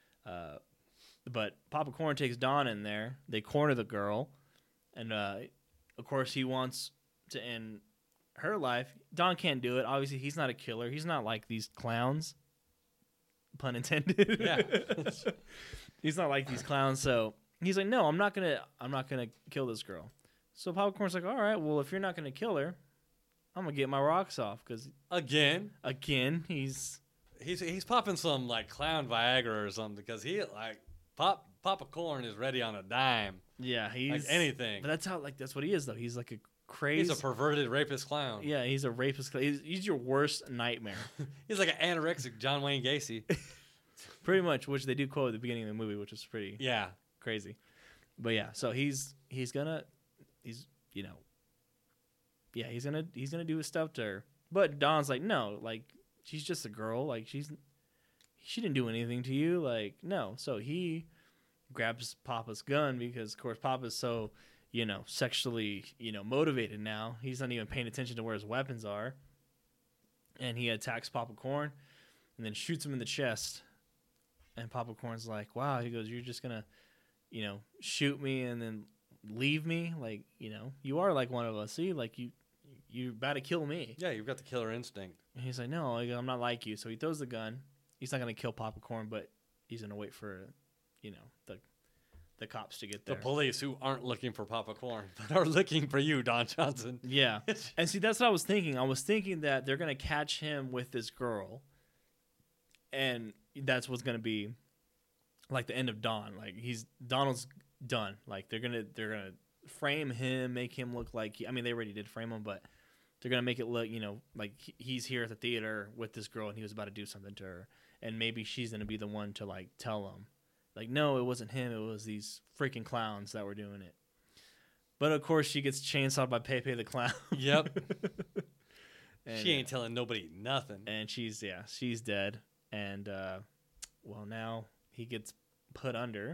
But Papa Corn takes Don in there. They corner the girl, and of course he wants to end her life. Don can't do it. Obviously, he's not a killer. He's not like these clowns. Pun intended. Yeah. He's not like these clowns. So he's like, no, I'm not gonna kill this girl. So Papa Corn's like, all right, well, if you're not gonna kill her, I'm gonna get my rocks off, because again he's popping some like clown Viagra or something, because he like Papa Corn is ready on a dime. Yeah, he's like anything. But that's what he is though. He's like a crazy. He's a perverted rapist clown. Yeah, he's a rapist. He's your worst nightmare. He's like an anorexic John Wayne Gacy. Pretty much, which they do quote at the beginning of the movie, which is pretty crazy. But yeah, so he's gonna do his stuff to her. But Don's like, no, like she's just a girl, like she didn't do anything to you, like no. So he grabs Papa's gun, because of course Papa's so, you know, sexually, you know, motivated now. He's not even paying attention to where his weapons are. And he attacks Papa Corn and then shoots him in the chest. And Papa Corn's like, wow, he goes, you're just going to, you know, shoot me and then leave me? Like, you know, you are like one of us. See, like you're about to kill me. Yeah, you've got the killer instinct. And he's like, no, I'm not like you. So he throws the gun. He's not going to kill Papa Corn, but he's going to wait for, you know, the cops to get there. The police, who aren't looking for Papa Corn, but are looking for you, Don Johnson. Yeah. And see, that's what I was thinking. I was thinking that they're going to catch him with this girl, and that's what's going to be like the end of Don. Like Donald's done. Like they're going to frame him, make him look like they already did frame him, but they're going to make it look, you know, like he's here at the theater with this girl and he was about to do something to her, and maybe she's going to be the one to like tell him. Like, no, it wasn't him. It was these freaking clowns that were doing it. But, of course, she gets chainsawed by Pepe the Clown. Yep. She ain't telling nobody nothing. And she's dead. And, well, now he gets put under.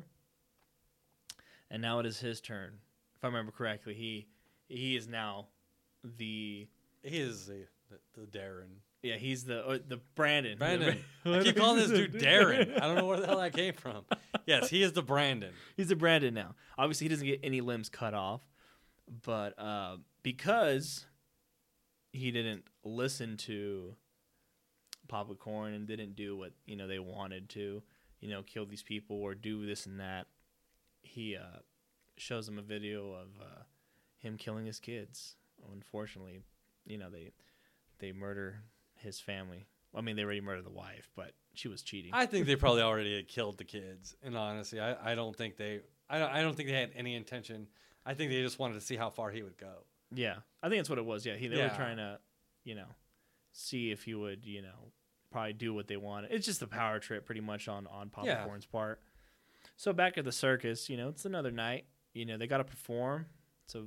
And now it is his turn. If I remember correctly, he is now the... He is the Darren. Yeah, he's the Brandon. Brandon. I keep calling this dude Darren. I don't know where the hell that came from. Yes, he is the Brandon. He's the Brandon now. Obviously, he doesn't get any limbs cut off, but because he didn't listen to Papa Corn and didn't do what, you know, they wanted to, you know, kill these people or do this and that, he shows them a video of him killing his kids. Unfortunately, you know, they murder his family. I mean, they already murdered the wife, but she was cheating. I think they probably already had killed the kids. And honestly, I don't think they had any intention. I think they just wanted to see how far he would go. Yeah, I think that's what it was. Yeah, they were trying to, you know, see if he would, you know, probably do what they wanted. It's just a power trip, pretty much on Papa Corn's part. So back at the circus, you know, it's another night. You know, they got to perform. So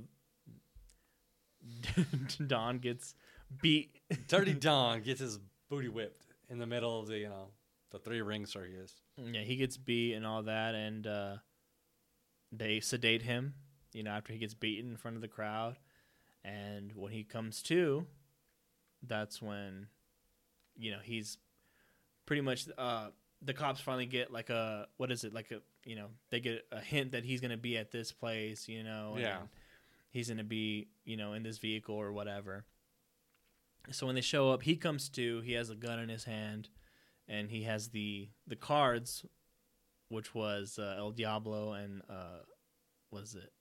Don gets beat. Dirty Don gets his booty whipped in the middle of the, you know, the 3 ring circus. Yeah, he gets beat and all that, and they sedate him, you know, after he gets beaten in front of the crowd. And when he comes to, that's when, you know, he's pretty much the cops finally get like a they get a hint that he's gonna be at this place, and he's gonna be in this vehicle or whatever. So when they show up, he comes to. He has a gun in his hand, and he has the cards, which was El Diablo and was it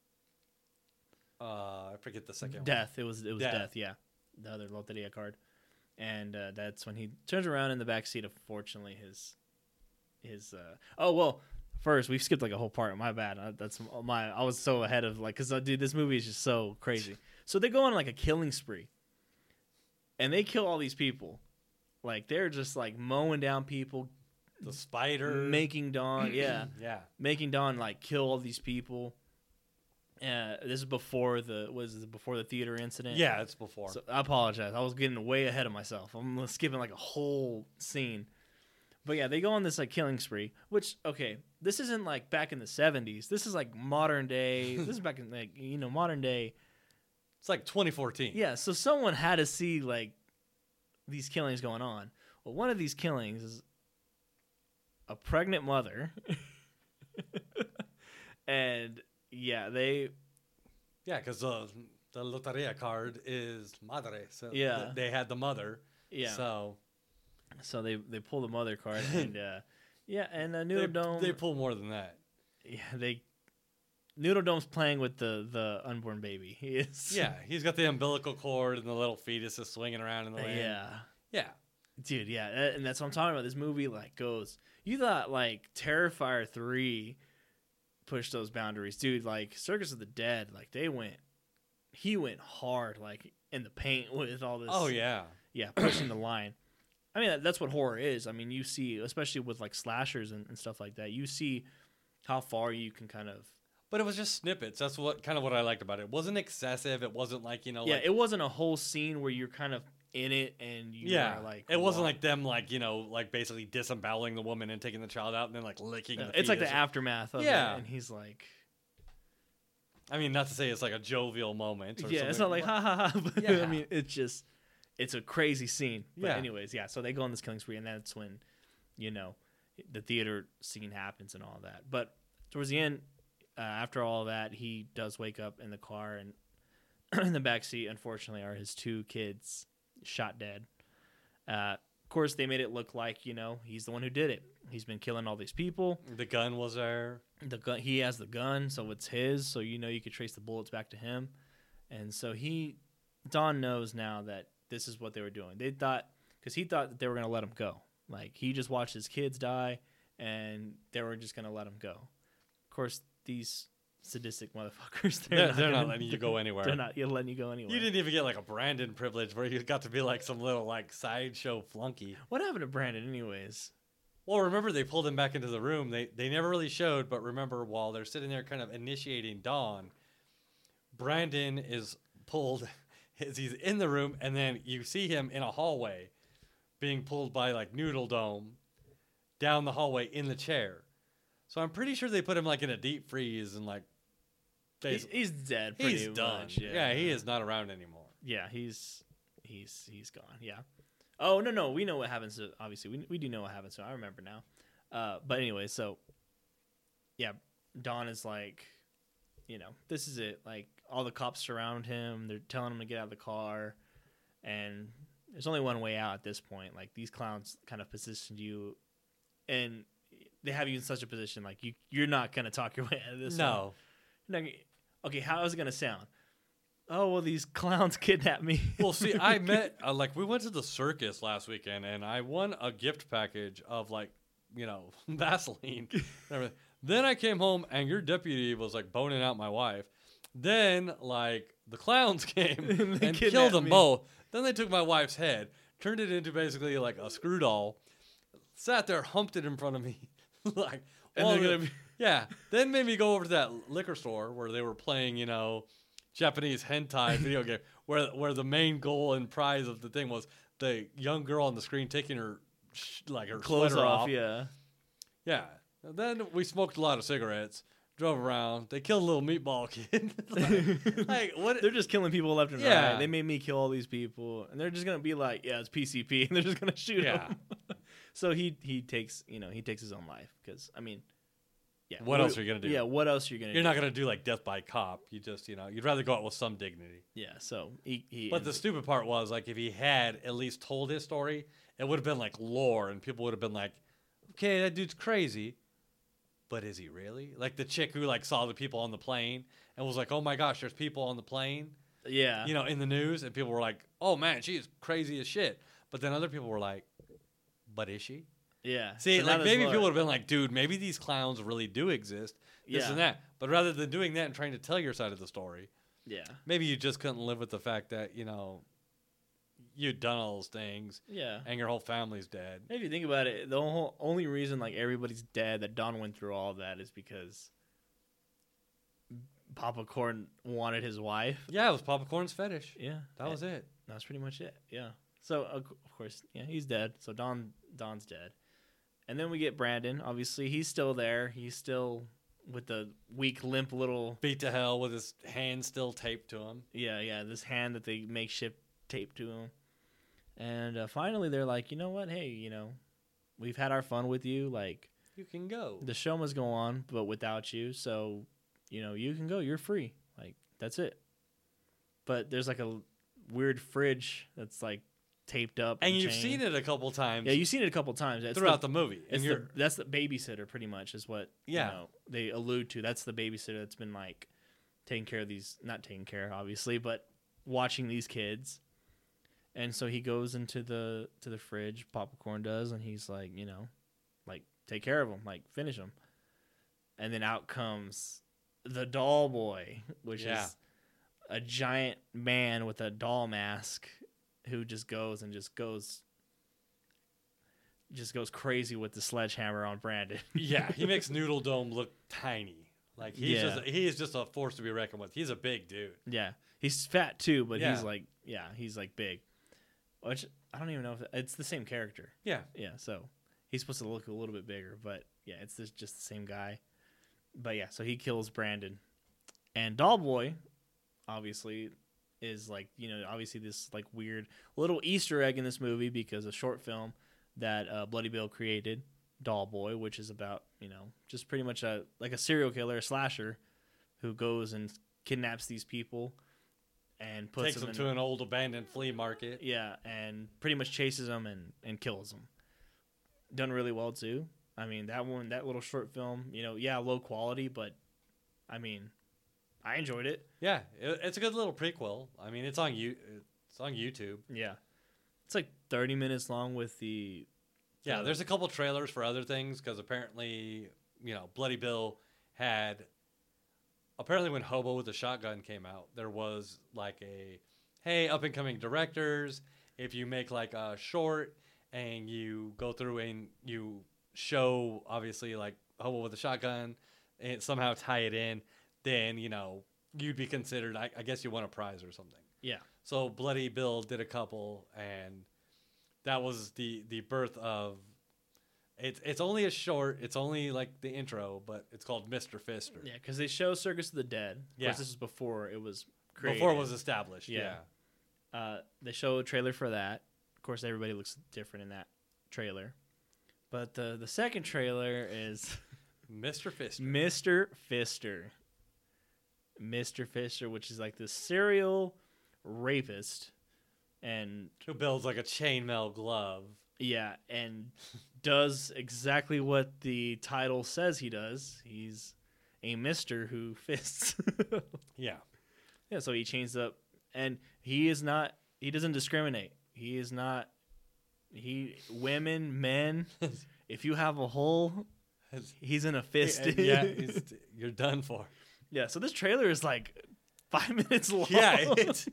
I forget the second Death? one. It was Death. Yeah, the other Loteria card, and that's when he turns around in the back seat. Unfortunately, his first we skipped like a whole part. My bad. I was so ahead of because dude, this movie is just so crazy. So they go on like a killing spree, and they kill all these people. Like they're just like mowing down people. The spider making Dawn, making Dawn like kill all these people. This is before the theater incident. Yeah, it's before. So I apologize. I was getting way ahead of myself. I'm skipping like a whole scene. But yeah, they go on this like killing spree, which this isn't like back in the 70s. This is like modern day. This is back in like modern day. It's like 2014. Yeah, so someone had to see like these killings going on. Well, one of these killings is a pregnant mother. And because the Loteria card is madre. So they had the mother. Yeah. So they pull the mother card and Noodle Dome. They pull more than that. Yeah, Noodle Dome's playing with the unborn baby. He is. Yeah, he's got the umbilical cord and the little fetus is swinging around in the wind. Yeah. Dude, yeah, and that's what I'm talking about. This movie like goes. You thought like Terrifier 3 pushed those boundaries, dude. Like Circus of the Dead, like he went hard, like in the paint with all this. Oh yeah, pushing the line. I mean, that's what horror is. I mean, you see, especially with like slashers and stuff like that, you see how far you can kind of. But it was just snippets. That's what I liked about it. It wasn't excessive. It wasn't like it wasn't a whole scene where you're kind of in it and you are like. It wasn't like them like basically disemboweling the woman and taking the child out and then like licking. The it's like the aftermath of it, and he's like. I mean, not to say it's like a jovial moment. Or it's not like ha ha ha. But I mean, it's a crazy scene. But anyways, so they go on this killing spree, and that's when, the theater scene happens and all that. But towards the end. After all that, he does wake up in the car, and in the backseat, unfortunately, are his 2 kids shot dead. Of course, they made it look like, he's the one who did it. He's been killing all these people. The gun was there. He has the gun, so it's his. So, you could trace the bullets back to him. And so Don knows now that this is what they were doing. Because he thought that they were going to let him go. Like, he just watched his kids die, and they were just going to let him go. Of course, these sadistic motherfuckers, they're not letting you go anywhere. They're not letting you go anywhere. You didn't even get like a Brandon privilege where you got to be like some little like sideshow flunky. What happened to Brandon anyways? Well, remember they pulled him back into the room. They never really showed, but remember while they're sitting there kind of initiating Dawn, Brandon is pulled. He's in the room, and then you see him in a hallway being pulled by like Noodle Dome down the hallway in the chair. So I'm pretty sure they put him like in a deep freeze and like he's dead. He's done. Much, yeah, he is not around anymore. Yeah, he's gone. Yeah. Oh no, we know what happens to. Obviously, we do know what happens to. I remember now. But anyway, so yeah, Dawn is like, this is it. Like all the cops surround him. They're telling him to get out of the car, and there's only one way out at this point. Like these clowns kind of positioned you, and they have you in such a position like you're not gonna talk your way out of this. No. Okay, how is it gonna sound? Oh well, these clowns kidnapped me. Well, see, I met we went to the circus last weekend, and I won a gift package of Vaseline. Then I came home, and your deputy was like boning out my wife. Then like the clowns came and killed them both. Then they took my wife's head, turned it into basically like a screw doll, sat there, humped it in front of me. Then made me go over to that liquor store where they were playing, Japanese hentai video game, where the main goal and prize of the thing was the young girl on the screen taking her clothes sweater off. Yeah. And then we smoked a lot of cigarettes, drove around. They killed a little meatball kid. What? They're just killing people left and right. They made me kill all these people, and they're just gonna be like, yeah, it's PCP, and they're just gonna shoot them. So he takes his own life because I mean, yeah. What else are you gonna do? Yeah, what else are you gonna? You're not gonna do like death by cop. You just you'd rather go out with some dignity. Yeah. So he But the stupid part was like if he had at least told his story, it would have been like lore, and people would have been like, okay, that dude's crazy. But is he really? Like the chick who like saw the people on the plane and was like, "Oh my gosh, there's people on the plane." Yeah. In the news, and people were like, "Oh man, she's crazy as shit." But then other people were like, "But is she?" Yeah. See, so like maybe people would have been like, "Dude, maybe these clowns really do exist." This and that. But rather than doing that and trying to tell your side of the story, maybe you just couldn't live with the fact that you'd done all those things. Yeah. And your whole family's dead. If you think about it, the only reason like everybody's dead that Don went through all of that is because Papa Corn wanted his wife. Yeah, it was Papa Corn's fetish. Yeah. That was it. That's pretty much it. Yeah. So of course, he's dead. So Don's dead. And then we get Brandon. Obviously, he's still there. He's still with the weak, limp little beat to hell with his hand still taped to him. Yeah, this hand that they makeshift taped to him. And finally, they're like, you know what? Hey, we've had our fun with you. Like, you can go. The show must go on, but without you. So, you can go. You're free. Like, that's it. But there's like a weird fridge that's like taped up. And you've seen it a couple times. Yeah, you've seen it a couple times. Throughout the movie. That's the babysitter, pretty much, is what they allude to. That's the babysitter that's been like taking care of these, not taking care, obviously, but watching these kids. And so he goes into the fridge, Papa Corn does, and he's like, like take care of him, like finish him. And then out comes the doll boy, which is a giant man with a doll mask who just goes crazy with the sledgehammer on Brandon. Yeah, he makes Noodle Dome look tiny. Like he is just a force to be reckoned with. He's a big dude. Yeah, he's fat too, but he's like big. Which I don't even know if it's the same character. Yeah. Yeah, so he's supposed to look a little bit bigger, but yeah, it's just the same guy. But yeah, so he kills Brandon. And Doll Boy, obviously, is like, obviously this like weird little Easter egg in this movie because a short film that Bloody Bill created, Doll Boy, which is about, just pretty much a serial killer, a slasher, who goes and kidnaps these people. And takes them to an old abandoned flea market. Yeah, and pretty much chases them and kills them. Done really well too. I mean, that little short film, low quality, but I mean, I enjoyed it. Yeah, it's a good little prequel. I mean, it's on YouTube. Yeah, it's like 30 minutes long with the. Yeah, there's a couple trailers for other things because apparently, Bloody Bill had. Apparently, when Hobo with the Shotgun came out, there was like hey, up-and-coming directors, if you make like a short and you go through and you show, obviously, like Hobo with a Shotgun and somehow tie it in, then, you'd be considered, I guess you won a prize or something. Yeah. So Bloody Bill did a couple, and that was the birth of... It's only a short. It's only like the intro, but it's called Mr. Fister. Yeah, because they show Circus of the Dead. Of course, this is before it was created. Before it was established. Yeah. They show a trailer for that. Of course, everybody looks different in that trailer. But the second trailer is Mr. Fister. Mr. Fister. Mr. Fister, which is like this serial rapist, and who builds like a chainmail glove. Yeah, and does exactly what the title says he does. He's a mister who fists. Yeah. Yeah, so he chains up, and he doesn't discriminate. Women, men, if you have a hole, he's in a fist. Yeah, you're done for. Yeah, so this trailer is like 5 minutes long. Yeah,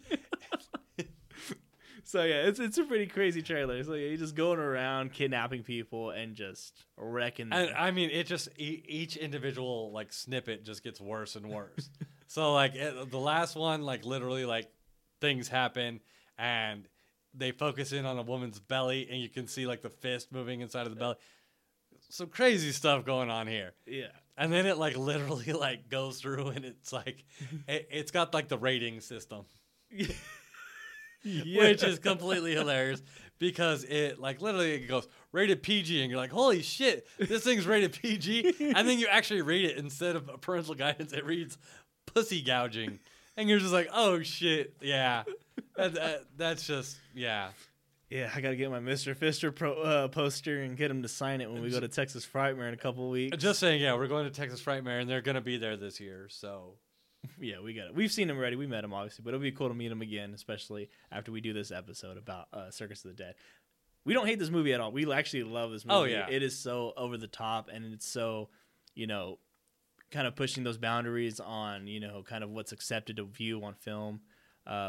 So yeah, it's a pretty crazy trailer. So yeah, he's just going around kidnapping people and just wrecking them. And I mean, it just each individual like snippet just gets worse and worse. So like the last one, like literally like things happen and they focus in on a woman's belly and you can see like the fist moving inside of the belly. Some crazy stuff going on here. Yeah. And then it like literally like goes through and it's like it's got like the rating system. which is completely hilarious because it like literally it goes rated PG and you're like, holy shit, this thing's rated PG. And then you actually read it instead of parental guidance, it reads pussy gouging. And you're just like, oh shit, yeah. That's just, yeah. Yeah, I got to get my Mr. Fister poster and get him to sign it when we go to Texas Frightmare in a couple of weeks. Just saying, yeah, we're going to Texas Frightmare, and they're going to be there this year, so. Yeah, we got it. We've seen him already. We met him, obviously, but it'll be cool to meet him again, especially after we do this episode about Circus of the Dead. We don't hate this movie at all. We actually love this movie. Oh, yeah. It is so over the top, and it's so, kind of pushing those boundaries on, kind of what's accepted to view on film. I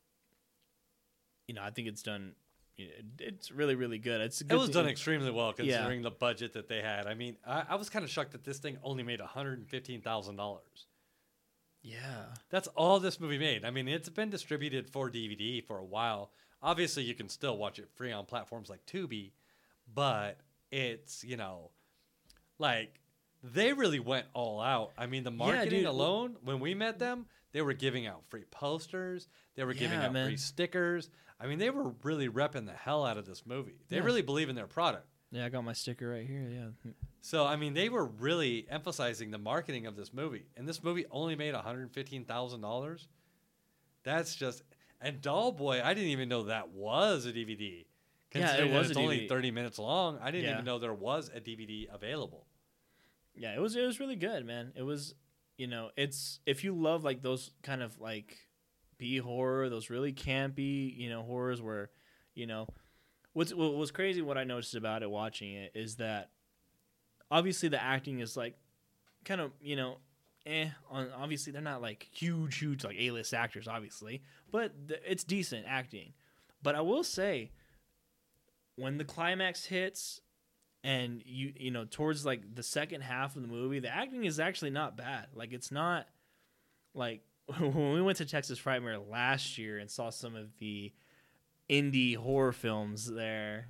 think it's done... It's really, really good. It was done extremely well considering the budget that they had. I mean, I was kind of shocked that this thing only made $115,000. Yeah. That's all this movie made. I mean, it's been distributed for DVD for a while. Obviously, you can still watch it free on platforms like Tubi, but it's, like, they really went all out. I mean, the marketing alone, when we met them, they were giving out free posters. They were giving out free stickers. I mean, they were really repping the hell out of this movie. They really believe in their product. Yeah, I got my sticker right here, yeah. So, I mean, they were really emphasizing the marketing of this movie. And this movie only made $115,000. That's just... And Doll Boy, I didn't even know that was a DVD. Considering that it's only 30 minutes long, I didn't even know there was a DVD available. Yeah, it was really good, man. It was, it's... If you love, like, those kind of, like... B-horror, those really campy, horrors where, what's crazy, what I noticed about it watching it is that obviously the acting is like kind of, obviously they're not like huge, like A-list actors, obviously, but it's decent acting. But I will say when the climax hits and towards like the second half of the movie, the acting is actually not bad. Like it's not like, when we went to Texas Frightmare last year and saw some of the indie horror films there,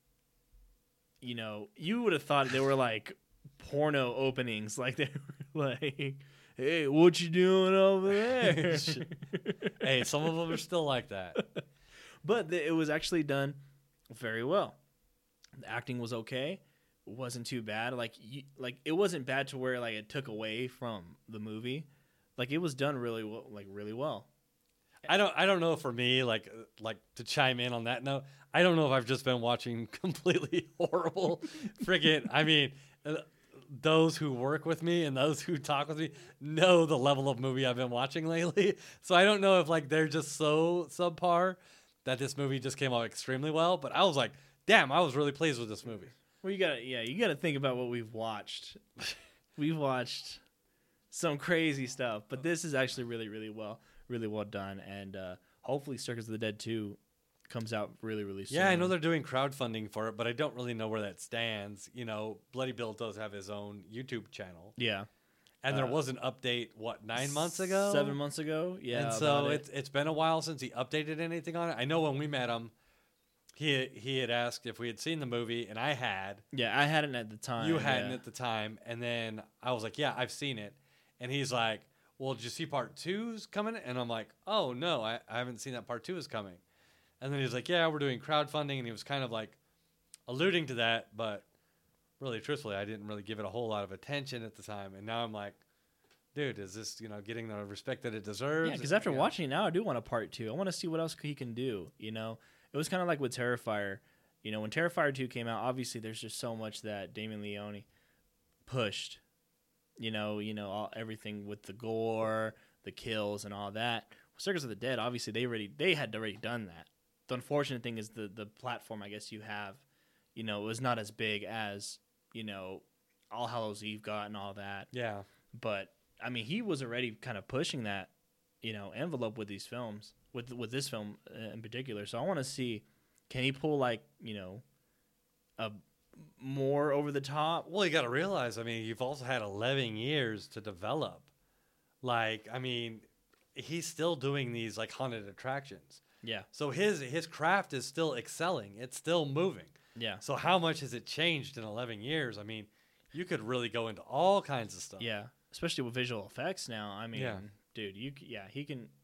you would have thought they were like porno openings. Like they were like, hey, what you doing over there? Hey, some of them are still like that. But it was actually done very well. The acting was okay. It wasn't too bad. Like it wasn't bad to where like it took away from the movie. Like it was done really well, really well. I don't know for me, like to chime in on that note. I don't know if I've just been watching completely horrible friggin'. I mean, those who work with me and those who talk with me know the level of movie I've been watching lately. So I don't know if like they're just so subpar that this movie just came out extremely well. But I was like, damn, I was really pleased with this movie. Well, you gotta think about what we've watched. We've watched some crazy stuff, but this is actually really, really well done, and hopefully Circus of the Dead 2 comes out really, really soon. Yeah, I know they're doing crowdfunding for it, but I don't really know where that stands. Bloody Bill does have his own YouTube channel. Yeah. And there was an update, 9 months ago? 7 months ago, yeah. And so it's been a while since he updated anything on it. I know when we met him, he had asked if we had seen the movie, and I had. Yeah, I hadn't at the time. You hadn't at the time, and then I was like, yeah, I've seen it. And he's like, well, did you see part 2's coming? And I'm like, oh, no, I haven't seen that part 2 is coming. And then he was like, yeah, we're doing crowdfunding. And he was kind of like alluding to that. But really, truthfully, I didn't really give it a whole lot of attention at the time. And now I'm like, dude, is this, getting the respect that it deserves? Yeah, because after watching it now, I do want a part 2. I want to see what else he can do, It was kind of like with Terrifier. When Terrifier 2 came out, obviously there's just so much that Damien Leone pushed. Everything with the gore, the kills, and all that. Circus of the Dead, obviously, they had already done that. The unfortunate thing is the platform, I guess, you have, was not as big as, All Hallows Eve got and all that. Yeah. But, I mean, he was already kind of pushing that, envelope with these films, with this film in particular. So I want to see, can he pull, like, a more over the top? Well, you got to realize, I mean, you've also had 11 years to develop. Like, I mean, he's still doing these like haunted attractions. Yeah. So his craft is still excelling. It's still moving. Yeah. So how much has it changed in 11 years? I mean, you could really go into all kinds of stuff. Yeah. Especially with visual effects now. I mean, dude, he can.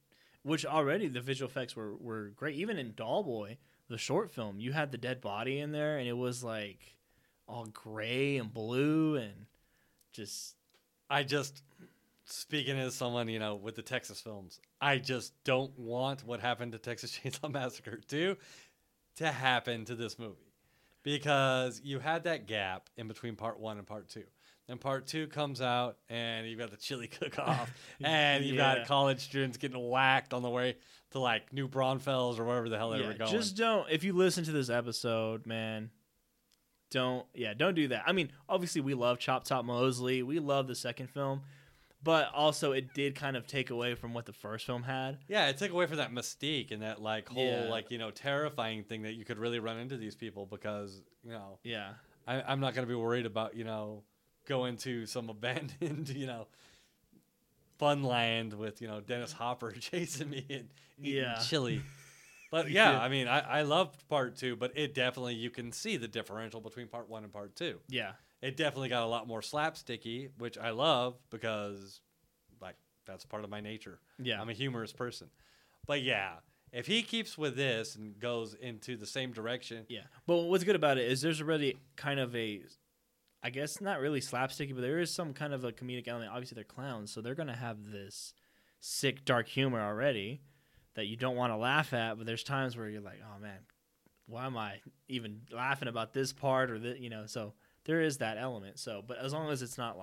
which already the visual effects were great. Even in Dollboy, the short film, you had the dead body in there, and it was like all gray and blue and just. Speaking as someone, with the Texas films, I just don't want what happened to Texas Chainsaw Massacre 2 to happen to this movie. Because you had that gap in between part 1 and part 2. Then part 2 comes out, and you've got the chili cook-off, and you've got college students getting whacked on the way to, like, New Braunfels or wherever the hell they were going. Just don't, if you listen to this episode, man, don't do that. I mean, obviously we love Chop Top Mosley. We love the second film. But also, it did kind of take away from what the first film had. Yeah, it took away from that mystique and that whole terrifying thing that you could really run into these people because I'm not going to be worried about going to some abandoned fun land with Dennis Hopper chasing me and eating chili. But I mean, I loved part 2, but it definitely you can see the differential between part 1 and part 2. Yeah. It definitely got a lot more slapsticky, which I love because, that's part of my nature. Yeah. I'm a humorous person. But, if he keeps with this and goes into the same direction. Yeah. But what's good about it is there's already kind of I guess not really slapsticky, but there is some kind of a comedic element. Obviously, they're clowns, so they're going to have this sick, dark humor already that you don't want to laugh at. But there's times where you're like, oh, man, why am I even laughing about this part or this, so. There is that element. So, but as long as it's not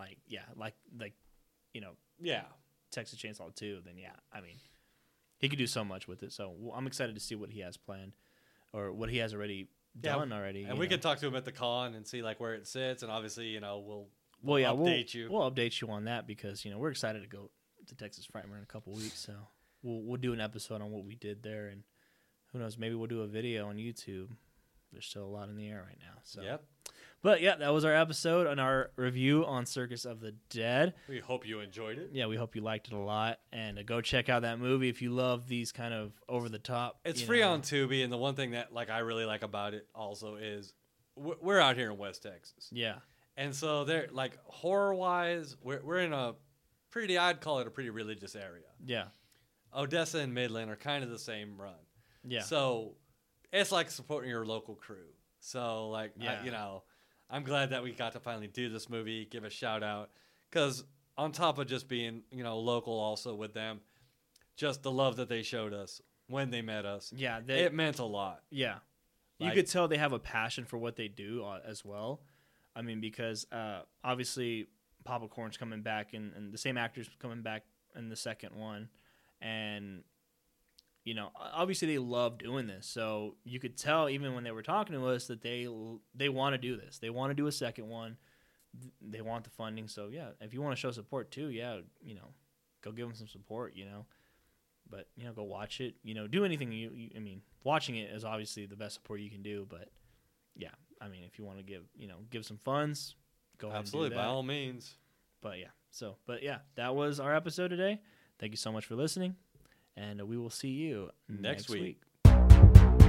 Texas Chainsaw 2, then I mean, he could do so much with it. So I'm excited to see what he has planned or what he has already done already. And we can talk to him at the con and see where it sits. And obviously, we'll update you. We'll update you on that because, we're excited to go to Texas Frightmare in a couple weeks. So we'll do an episode on what we did there. And who knows, maybe we'll do a video on YouTube. There's still a lot in the air right now. So. Yep. But that was our episode on our review on Circus of the Dead. We hope you enjoyed it. Yeah, we hope you liked it a lot. And go check out that movie if you love these kind of over the top. It's free on Tubi, and the one thing that I really like about it also is we're out here in West Texas. Yeah. And so they're horror wise, we're in I'd call it a pretty religious area. Yeah. Odessa and Midland are kind of the same run. Yeah. So it's like supporting your local crew. So I'm glad that we got to finally do this movie, give a shout out, because on top of just being, local also with them, just the love that they showed us when they met us. Yeah. It meant a lot. Yeah. You could tell they have a passion for what they do as well. I mean, because obviously Papa Corn's coming back and the same actors coming back in the second one. And, obviously they love doing this. So you could tell even when they were talking to us that they want to do this. They want to do a second one. They want the funding. So, if you want to show support too, go give them some support, But, go watch it. Do anything. I mean, watching it is obviously the best support you can do. But, I mean, if you want to give some funds, go ahead Absolutely, and do that. by all means. But, that was our episode today. Thank you so much for listening. And we will see you next week.